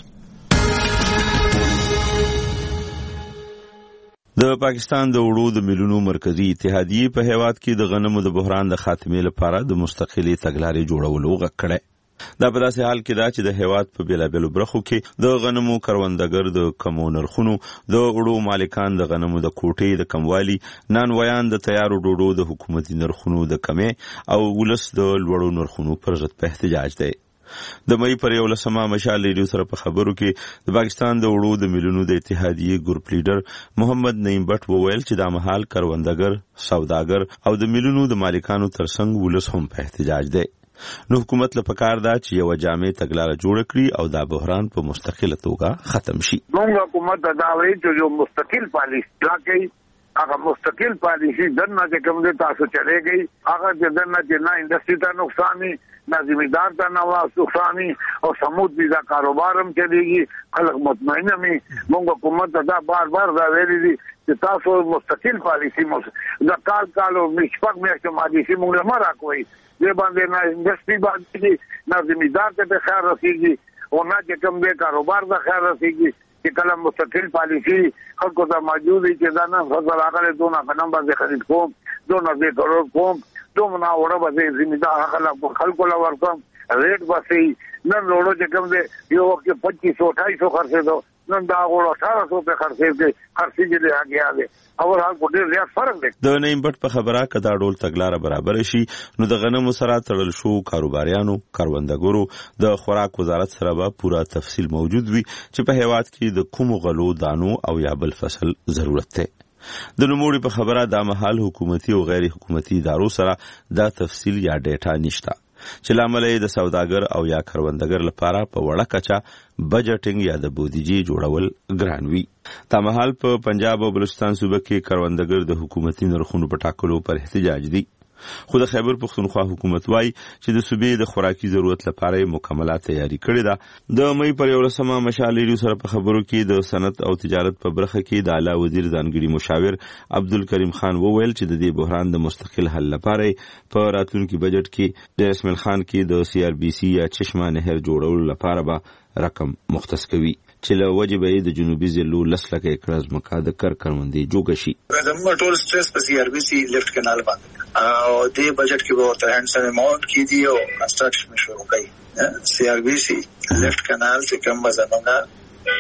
د پاکستان د وړو د میلیونو مرکزی اتحادیې په هیواد کې د غنمو د بحران د خاتمې لپاره د مستقلې تګلارې جوړولو غږ کړی. دا په داسې حال کې دا چې د هیواد په بیلابیلو برخو کې د غنمو کروندګر د کمو نرخونو، د وړو مالکان د غنمو د کوټې د کموالي، نانوایان د تیارو ډوډو د حکومتي نرخونو د کمې او ولس د لوړو نرخونو پر ضد په احتجاج دی. د مئی پر 11 مشال ریډیو سره په خبرو کې د پاکستان د وړو د میلیونو د اتحادیې ګروپ لیډر محمد نعیم بټ وویل چې دا مهال کروندګر، سوداګر او د میلیونو د مالکانو ترڅنګ ولس هم په احتجاج دی. نو حکومت له پکار دا چې یو جامع تګلاره جوړ کړي او دا بحران په مستقله توګه ختم شي. موږ حکومت دا وایي چې یو مستقل پالیسی راکړي، هغه مستقل پالیسی دنه چې کوم دي تاسو چلےږي، هغه دنه چې نه انډستری ته نقصان نه، نه ذمہدار ته نقصان او سمود دي دا کاروبار هم چلےږي، خلک مطمئن وي. موږ حکومت دا بار بار دا ویلي دي چې تاسو مستقل پالیسی دا کال او مشفق میاشتو پالیسی موږ نه راکوي. دې باندې نه انډستری باندې نه ذمہدار ته خیر رسیږي او نه چې کوم دې کاروبار ته خیر رسیږي. چې کله مستقل پالیسی خلکو ته موجود وي چې دا نه فصل راغلی دونه غنم باندې خرید کوم، دونه دې کروڑ کوم، دومره وړه باندې ذمہدار خلکو له ورکوم، ریټ باندې نن وړو چې کوم دې یو وخت 2500-2800 خرڅېدو، نن دا وړو 1800 په خرڅېږي دی هغه دی. اور حال کوټه زیات فرق دی. د نعیم بټ په خبره کدا ډول تګلاره برابر شي نو د غنمو سره تړل شو کاروباریانو، کروندګرو د خوراک وزارت سره به پورا تفصیل موجود وي چې په هیواد کې د کوم غلو، دانو او یا بل فصل ضرورت دی. د نوموړي په خبره دا مهال حکومتي او غیر حکومتي ادارو سره دا تفصیل یا ډیټا نشته چې لامل د سوداګر او یا کروندګر لپاره په وړه کچا بجټینګ یا د بودیجې جوړول ګران وي. تا مهال په پنجاب او بلوچستان صوبه کې کروندګر د حکومتي نرخونو په ټاکلو پر احتجاج دي. خو د خیبر پښتونخوا حکومت وایي چې د صوبې د خوراکي ضرورت لپاره مکمله تیاری کړې ده. د مئی پر 11 مشال ریډیو سره په خبرو کې د صنعت او تجارت په برخه کې د اعلی وزیر ځانګړي مشاور عبدالکریم خان وویل چې د دې بحران د مستقل حل لپاره په راتلونکي بجټ کې د اسماعیل خان کې د CRBC یا چشمه نهر جوړولو لپاره به رقم مختص کوي چې له وجبې د جنوبي ضلعو 10 لک ایکړ ځمکه د کروندې جوړ شي. زموږ ټول سټریس په CRBC لیفت کانال باندې او د بجټ کې به ورته هندسن اماونت کې دی او کنسټرکشن شروع کړي. CRBC لیفت کانال چې کوم زمونږه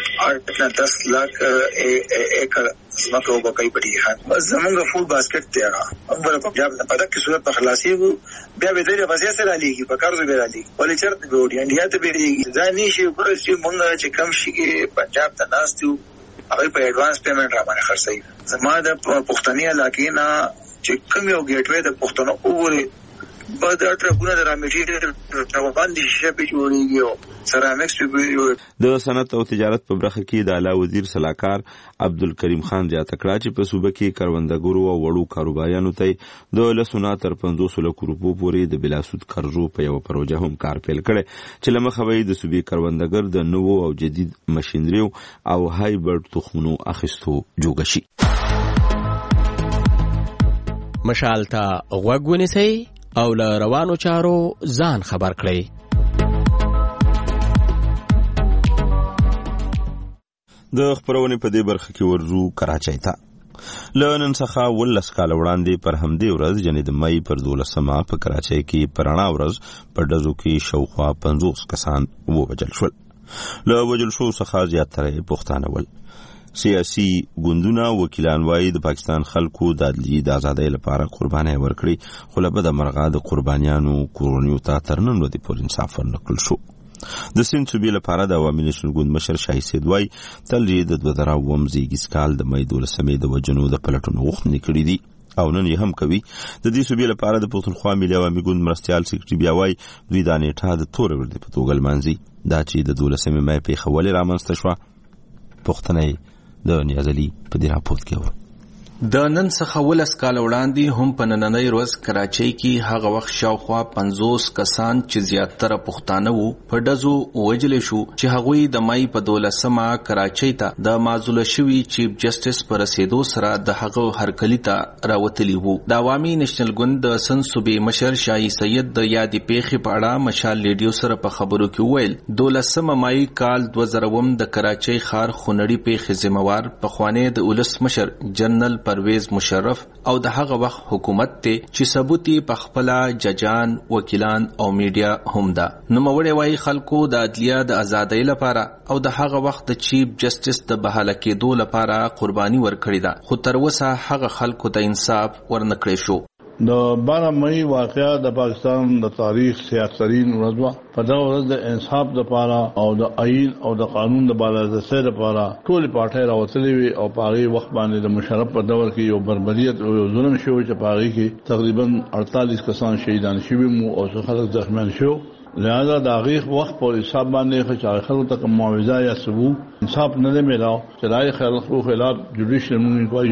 10 لک ایکړ ځمکه وبکې پټي زمونږه فول باسکټ دی هغه په پنجاب نه پاتې کې صورت په خلاصي وو بیا به دې وضعیت سره لګي په کارو به لګي ولې چرته به وډي انډیا ته به لګي دا نشي پر چې مونږ چې کم شي کې پنجاب ته ناستو هغه په ایڈوانس پیمنٹ را باندې خرڅي. زما د پښتني علاقې نه چې کوم یو ګیټ وې د پښتنو اووري بعد ټرکونه د رامیټیریل باندې شپې جوړیږي او سرامکس به جوړ. د صنعت او تجارت په برخه کې د اعلی وزیر صلاحکار عبدالکریم خان زیاته کړه چې په صوبه کې کروندګرو او وړو کاروباریانو ته د لسونه تر 500 لک روپو پورې د بلا سود قرضو په یو پروژه هم کار پیل کړي چې لمخه وي د صوبې کروندګر د نوو او جدید ماشينریو او هایبرډ تخمونو اخیستو جوړ شي. مشال ته غوږ ونیسئ او له روانو چارو ځان خبر کړئ. د خبرونې په دې برخه کې ورځو کراچۍ ته. له نن څخه 19 کال وړاندې پر همدې ورځ یعنې د مئی پر 12 په کراچۍ کې پر رڼا ورځ په ډزو کې شاوخوا 50 کسان ووژل شول. له وژل شوو څخه زیاتره پښتانه ول. سیاسي ګوندونه وکیلان وایي د پاکستان خلکو د عدلي د ازادۍ لپاره قرباني ورکړي خو له بده مرغه د قربانیانو کورونیو ته تر نن ورځې پورې انصاف ورنکړل شو. د سیند صوبې لپاره د عوامي نیشنل ګوند مشر شاهي سید وایي تل یې د 2009 زیږدیز کال د مئی 12 د وژنو د پلټنو غوښتنې کړې دي او نن یې هم کوي. د دې صوبې لپاره د پښتونخوا ملي عوامي ګوند مرستیال سکرټري بیا وایي دوی دا نیټه د تور ورځې په توګه لمانځي. دا چې د 12 مئی پیښه ولې رامنځته شوه پوښتنه د نیازلي په دې راپورت کې و. د نن څخه 10 کال وړاندې هم په نننۍ ورځ کراچۍ کې هغه وخت شاوخوا 50 کسان چې زیاتره پښتانه وو په ډزو وژل شو چې هغوی د مای په 12مه کراچۍ ته د معزول شوی چیف جسټس پر رسیدو سره د هغه هرکلی ته راوتلی وو. د عوامي نېشنل ګوند د سن صوبې مشر شاهي سید د یادې پیښې په اړه مشال ریډیو سره په خبرو کې ویل 12مه مای کال 2000 د کراچۍ ښار خونړی پیښې ذمہوار پخوانی د ولس مشر جنرال پرویز مشرف او د هغه وخت حکومت ته چې ثبوتي پخپلا ججان وکیلان او میډیا هم ده. نو موړې وای خلکو د عدلیه د ازادۍ لپاره او د هغه وخت د چیف جسټس د بحاله کېدو لپاره قرباني ورکړې ده خو تر اوسه هغه خلکو ته انصاف ورنکړی شو. د 12 مئی واقعا د پاکستان د تاریخ سیاسترین ورځ په دا ورځ د انصاف لپاره او د آئین او د قانون د بالادستۍ لپاره ټول پارټي راوتلې وي او په هغه وخت باندې د مشرف په دور کې یو بربریت او ظلم شوی چې په هغه کې تقریبا 48 کسان شهیدان شوي او څو خلک زخمیان شو. لہذا د هغه وخت په حساب باندې خلکو ته معاوضه یا ثبوت انصاف نه دی ملاو چې راي خلکو خلاف جوډیشل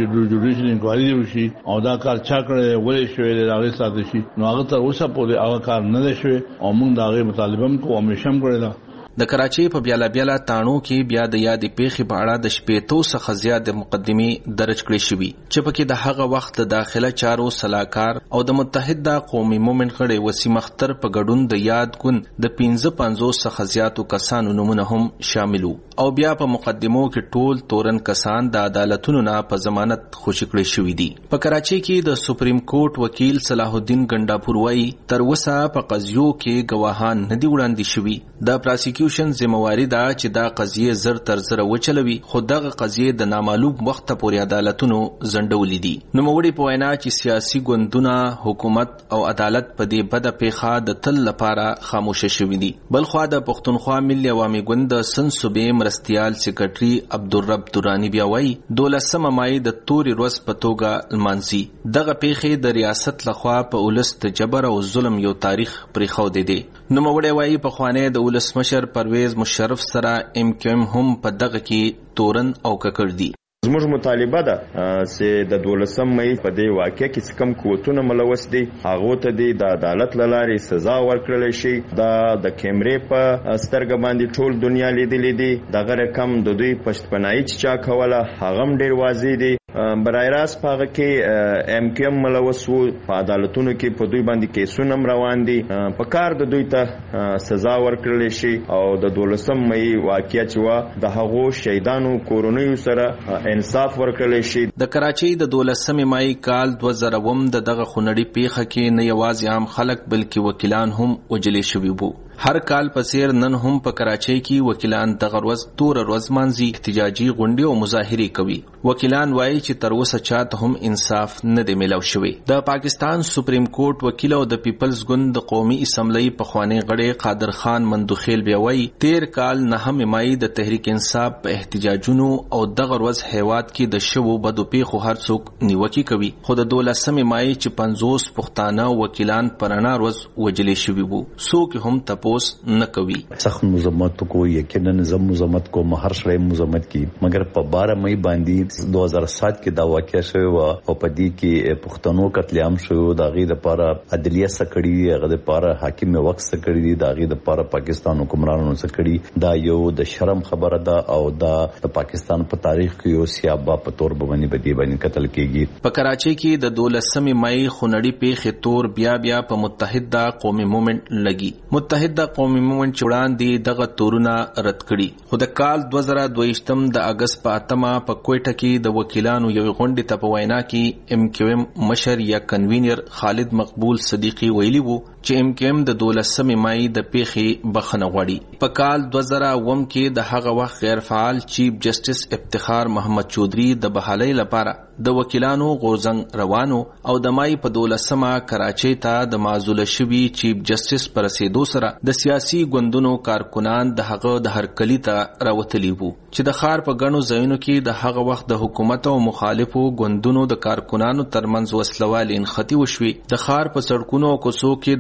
انکوایري وشي او دا کار چا کړی ولې شوی د هغه ساتل شي. نو هغه تر اوسه پورې هغه کار نه دی شوی او موږ د هغه مطالبه کوو همیشه هم کړی دا. د کراچۍ په بیاله تانو کې بیا د یادې پیښې په اړه د شپېتو څخه زیات مقدمې درج کړې شوې چې پکې د هغه وخت د داخله چارو صلاحکار او د متحده قومي مومنټ غړي وسیم اختر په ګډون د یاد ګوند د 55 څخه زیاتو کسانو نومونه هم شامل وو او بیا په مقدمو کې ټول تورن کسان د عدالتونو نه په ضمانت خوشی کړی شوې دي. په کراچۍ کې د سپریم کورټ وکیل صلاح الدین ګنڈاپور وايي تر اوسه په قضیو کې گواهان نه دي وړاندې شوي. د پراسیکیوشن ذمہواری دا چې دا قضیه زر تر زر وچلوي خو دغه قضیه د نامعلوم وخت پورې عدالتونو زندولې دي. نو موړي په وینا چې سیاسي ګوندونه حکومت او عدالت په دې بده پیښه د تل لپاره خاموش شوي دي. بلخوا د پښتونخوا ملي عوامي ګوند د سن صوبې مرستيال سیکریټري عبدالرب دورانی بیا وایي 12 مای د توري ورځ په توګه لمانځي. دغه پیښې د ریاست لخوا په ولس د جبر او ظلم یو تاریخ پرې خو دي. نو موړي وایي په خوانه د ولس مشر پرویز مشرف سره MQM هم په دغه کې تورن او ککړ دي. زموږ مطالبه ده چې د 12 مئی په دې واقعې کې څه کم قوتونه ملوث دي هغه ته د عدالت لارې سزا ورکړل شي. د کیمرې په سترګې باندې ټول دنیا لیدلې دي. دغه رقم د دوی پښتپنایي چې چا کوله هغه هم ډیر واضح دي. برای راست په هغه کې MQM ملوث وو په عدالتونو کې په دوی باندې کیسونه روان دي. په کار د دوی ته سزا ورکړل شي او د 12 مئی واقعیا چې د هغو شهیدانو کورونیو سره انصاف ورکړل شي. د کراچۍ د 12 مئی کال 2000 دغه خونړی پیښه کې نه یوازې عام خلک بلکې وکیلان هم وجلې شوي وو. هر کال په سیر نن هم په کراچۍ کې وکیلان دغه ورځ تور ورځ مانځي احتجاجي غونډې او مظاهرې کوي. وکیلان وایي چې تر اوسه چاته هم انصاف نه دی ملو شوی. د پاکستان سپریم کورټ وکیل او د پیپلز ګوند د قومي اسمبلی پخوانی غړی قادر خان مندوخیل بیا وایي 13 کال 9 مئی د تحریک انصاف په احتجاجونو او دغه ورځ هیواد کې د شوو بدو پیښو هر څوک نیوکه کوي خو د 12 مئی چې 50 پښتانه وکیلان پرانا ورځ وجلې شوي وو څوک هم نه کوي. سخت مزمت کو یقینا نظم مزمت کو هر شړې مزمت کی مگر په 12 مئی باندې 2007 کې دا واقعیا شوی او په دې کې پښتنو قتل عام شو. د غي د لپاره عدلیه سکړی هغه د لپاره حاکم وخت سکړی دی د غي د لپاره پاکستان حکمرانانو سکړی دا یو د شرم خبره ده او د پاکستان په تاریخ کې یو سیابه په تور باندې قتل کیږي. په کراچۍ کې د 12 مئی خونړی پیښې تور بیا په متحده قومي مومنټ لګي. متحده قومي مومنټ وړاندې دغه تورونه رد کړي خو د کال 2022 د اگست په 8 په کوټه کې د وکیلانو یو غونډه ته په وینا کې MQM مشر یا کنوینر خالد مقبول صدیقی ویلي وو چې MQM د 12 مئی د پیښې بخنه غواړي. په کال 2009 کې د هغه وخت غیر فعال چیف جسټس افتخار محمد چودھری د بحالۍ لپاره د وکیلانو غورځنګ روانو او د مای په 12 کراچۍ ته د معزول شوی چیف جسټس پر رسیدو سره د سیاسي ګوندونو کارکنان د هغه د هرکلی ته راوتلی وو چې د ښار په غنو ځایونو کې د هغه وخت د حکومت او مخالفو ګوندونو د کارکنانو ترمنځ وسلوال انختی وشوي. د ښار په سړکونو او کوڅو کې د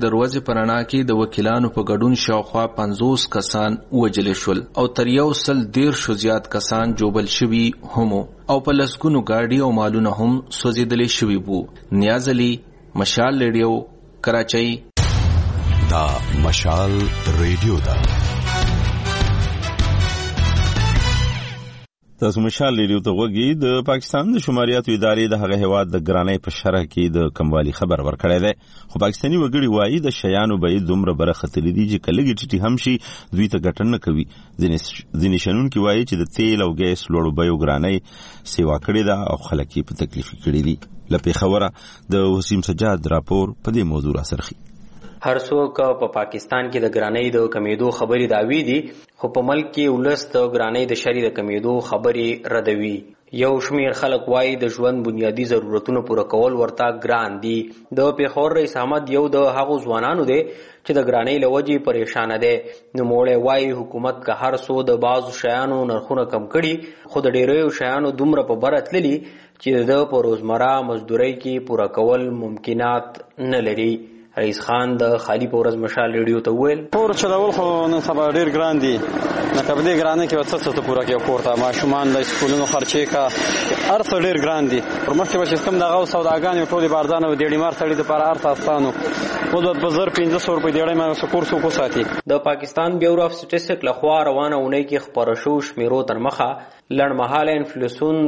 د ورځې په رڼا کې د وکیلانو په ګډون شاوخوا 50 کسان وژل شول او تر 110 زیات کسان جوبل شوي هم او په لسګونو ګاډي او مالونه هم سوځېدلې شوي وو. نیاز علي، مشال ریډیو، کراچۍ. دا مشال ریډیو ده. تاسو مشال ریډیو ته غوږی. د پاکستان د شماریاتو ادارې د هغه هواد د ګرانۍ په شرح کې د کموالي خبر ورکړی دی، خو پاکستاني وګړي وایي د شیانو بیې دومره برخه تللی دي چې کلهږي ټیټي هم شي دوی ته ګټه نه کوي. ځینې شنونکي وایي چې د تیل او ګیس لوړو بیو ګرانۍ سیوا کړې ده او خلک یې په تکلیف کړي دي. له پېښوره د وسیم سجاد راپور په دې موضوع راسرخي. هر څوک په پاکستان کې د ګرانۍ د کمیدو خبرې داوی دي، خو په ملک کې ولس د ګرانۍ د شری د کمیدو خبرې ردوي. یو شمیر خلک وایي د ژوند بنیادی ضرورتونو پوره کول ورته ګران دي. د پیښور رئیس احمد یو د هغو ځوانانو دی چې د ګرانۍ له وجې پریشانه دی. نوموړی وایي حکومت که هر څو د بعضو شیانو نرخونه کم کړي، خو د ډیریو شیانو دومره په بره تللي چې د په روزمره مزدورۍ کې پوره کول ممکنات نه لري. رئیس خان د خالی په ورځ مشال ریډیو ته وویل پور چلول خو نن سبا ډیر ګران دي، لکه په دې ګرانۍ کې وڅ څه پوره کې پورته ماشومان د سکولونو خرچې کا هر څه ډیر ګران دي. پر مخکې به کوم دغه سوداګانې ټولې بارزانه او ډېړې مار سړي د پر ارته استانو خو د 1500 روپۍ ډېړې مار سکور سو کو ساتي. د پاکستان بیورو اف سټیټسټک لخوا روانه اونۍ کې خبره شو شمیرو تر مخه لړمحاله انفلیسیون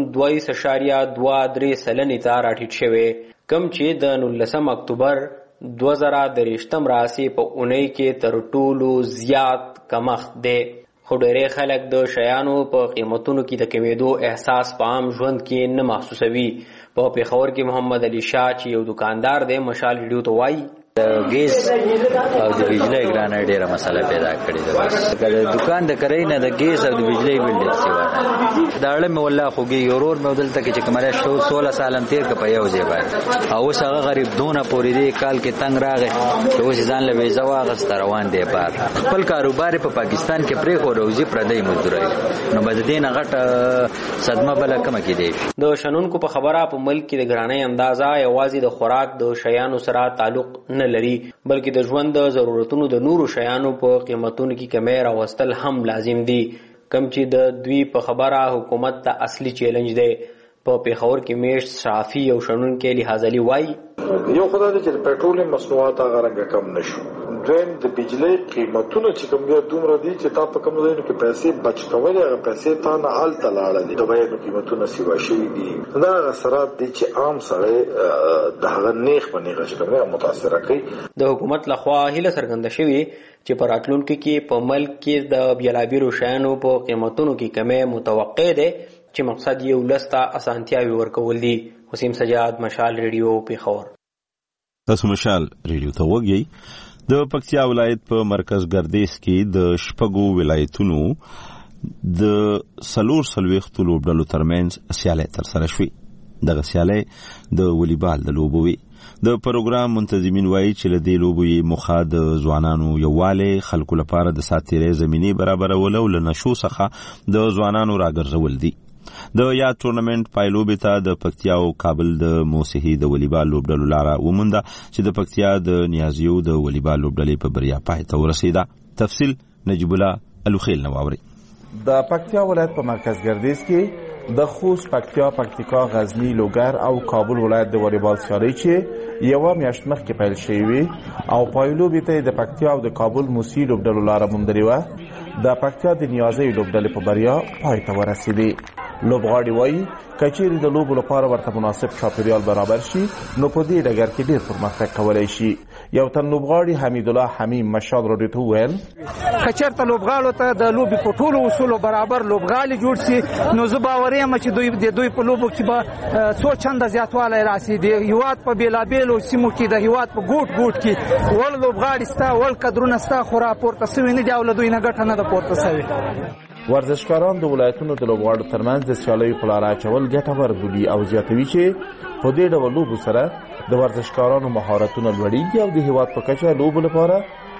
2.23% ته راټیټ شوی، کم چې د 19 اکتوبر 2023 راسي په اونۍ کې تر ټولو زیات کمښت دی. خو ډېری خلک د شیانو په قیمتونو کې د کمیدو احساس په عام ژوند کې نه محسوسوي. په پېښور کې محمد علي شاه چې یو دکاندار دی مشال ریډیو ته وایي د ګیس او د بجلی ګرانۍ ډیره مسله پیدا کړې ده. بس د دکان د کرای نه د ګیس او د بجلی بل ډیر سیوا دا اړه مې والله خوږي یورور مې ودلته کې چې کمره شو 16 سالم تیر ک په یو ځای باندې او اوس هغه غریب دونه پوری دی کال کې تنگ راغی چې اوس ځان له ویزا واغست روان دی بار خپل کاروبار په پاکستان کې پرې خو روزي پردی مزدوري نو بد دین غټه صدمه بل کم کې دی. د شنونکو په خبره په ملک کې د ګرانۍ اندازا یوازې د خوراک د شیانو سره تعلق نه لري بلکې د ژوند د ضرورتونو د نورو شیانو په قیمتونو کې کمی راوستل هم لازم دي، کم چې د دوی په خبره حکومت ته اصلي چیلنج دی. په پیښور کې میشت صحافي او شنونکي لحاظ علي وایي یو خدای دې چې پټرول مصنوعات هغه رنګ کم نشو، دویم د بجلی قیمتونه چې کوم دی دومره دي چې تا په کوم ځای کې پیسې بچ کولې هغه پیسې تا نه حل تلاړه دي. د بیان قیمتونه سیوا شوي دي، دا اثرات دي چې عام سره د هغه نیخ باندې چې کومه متاثر کوي. د حکومت لخوا هیله څرګنده شوې چې په راتلونکي کې په ملک کې د بیلابیلو شیانو په قیمتونو کې کمی متوقع دی چې مقصد یې ولس ته اسانتیاوې ورکول دي. وسیم سجاد، مشال ریډیو، پیښور. تاسو مشال ریډیو ته وګورئ. د پکتیا ولایت په مرکز ګردیز کې د شپږو ولایتونو د 440 لوبډلو ترمنځ سیالي ترسره شوې. دغه سیالي د والیبال د لوبو وي. د پروګرام منتظمین وایي چې له دې لوبو یې موخه د ځوانانو یووالی، خلکو لپاره د ساتیرۍ زمینې برابرول او له نشو څخه د ځوانانو راګرځول دي. د یاد ټورنمنټ پایلوبې ته د پکتیا او کابل د موسهي د والیبال لوبډلو لاره ومونده چې د پکتیا د نیازیو د والیبال لوبډلې په بریا پای ته ورسېده. تفصیل نجیب الله الوخیل نو واوري. د پکتیا ولایت په مرکز ګردیز کې د خوست، پکتیا، پکتیکا، غزنی، لوګر او کابل ولایت د والیبال سیالۍ چې یوه میاشت مخکې پیل شوې وي او پایلوبې ته د پکتیا او د کابل موسهي لوبډلو لاره موندلې وه، د پکتیا د نیازیو لوبډلې په بریا پای ته ورسېدې. لوبغاړي وایي که چیرې د لوبو لپاره ورته مناسب چاپیریال برابر شي نو په دې ډګر کې ډېر پرمختګ کولی شي. یو تن لوبغاړي حمیدالله حمیم مشال راډیو ته وویل که چېرته لوبغاړو ته د لوبې په ټولو اصولو برابر لوبغاړي جوړ شي نو زه باوري یم چې دوی په لوبو کې به څو چنده زیاتوالی راسي. د هېواد په بېلابېلو سیمو کې د هېواد په ګوټ کې ول لوبغاړي سته، ول قدرونه سته، خو راپورته سوي نه دي او له دوی نه ګټه نه ده پورته سوې. ورزشکاران د ولایتونو د لوبغاړو ترمنځ د سیالیو په لاره اچول ګټور بولي او زیاتوي چې په دې ډول لوبو سره د ورزشکارانو مهارتونه لوړېږي او د هېواد په کچه لوبو لپاره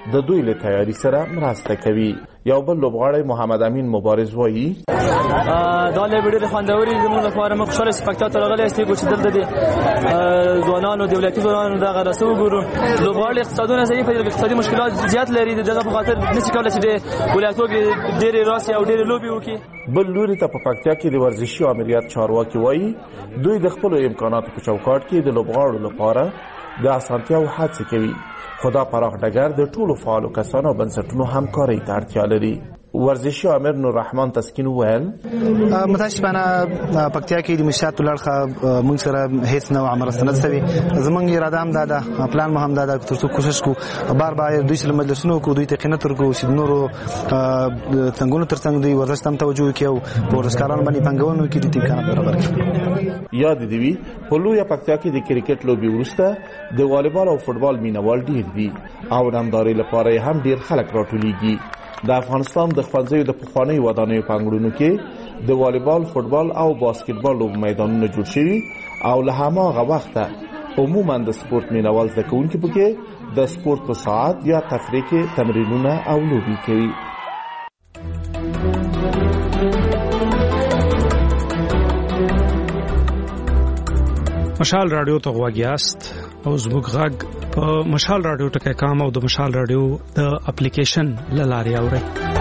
د دوی له تیاری سره مرسته کوي. یو بل لوبغاړی محمد امین مبارز وایي دا لوبه ډېره خوندوري زموږ لپاره موږ خوشاله سپکتاتور راغلی استي چې دلته د ځوانانو دولتي ځوانانو دغه رسو ګورو لوبغاړي اقتصادونه ضعیف دي اقتصادي مشکلات زیات لري دغه په خاطر نشي کولای چې د ولایتو کې ډېرې راسي او ډېرې لوبي وکړي. بل لوري ته په پکتیا کې د ورزشي عملیات چارواکي وایي دوی د خپل امکاناتو په چوکاټ کې د لوبغاړو لپاره د اسانتیاو هڅه کوي. خدا پراخ ډګر د ټولو فعالو کسانو او بنسټونو همکارۍ ته اړتیا لري. ورزشي امیر نور رحمان تسکین ویل متاسفانه پکتیا کې د مشات لړخه موږ سره هیڅ نوع مرسته نه کوي. زمونږ اراده هم دا ده پلان مو هم دا ده ترڅو کوشش کو بار دوی سره مجلسونو کو دوی ته قناعت ورکو چې نورو څنګهونو ترڅنګ دوی ورزش تم توجه کوي او ورزشکاران باندې پنګونو کې د امکانات برابر کړي. یاد دی وی په لوی پکتیا کې د کرکټ لوبي ورسته د والیبال او فوتبال مینوال ډیر دي او نامداري لپاره هم ډیر خلک راټولېږي. د افغانستان د ښوونځیو د پخوانیو ودانیو په انګړونو کې د والیبال، فوتبال او باسکټبال لوبو میدانونه جوړ شوي او له هماغه وخته عموما د سپورت مینوال زده کوونکي پکې د سپورت په ساعت یا تفریح کې تمرینونه او لوبې کوي. مشال رادیو ته غواګیاست او زموږ غږ په مشال رادیو ټکی کام او د مشال رادیو د اپلیکیشن لارې اورئ.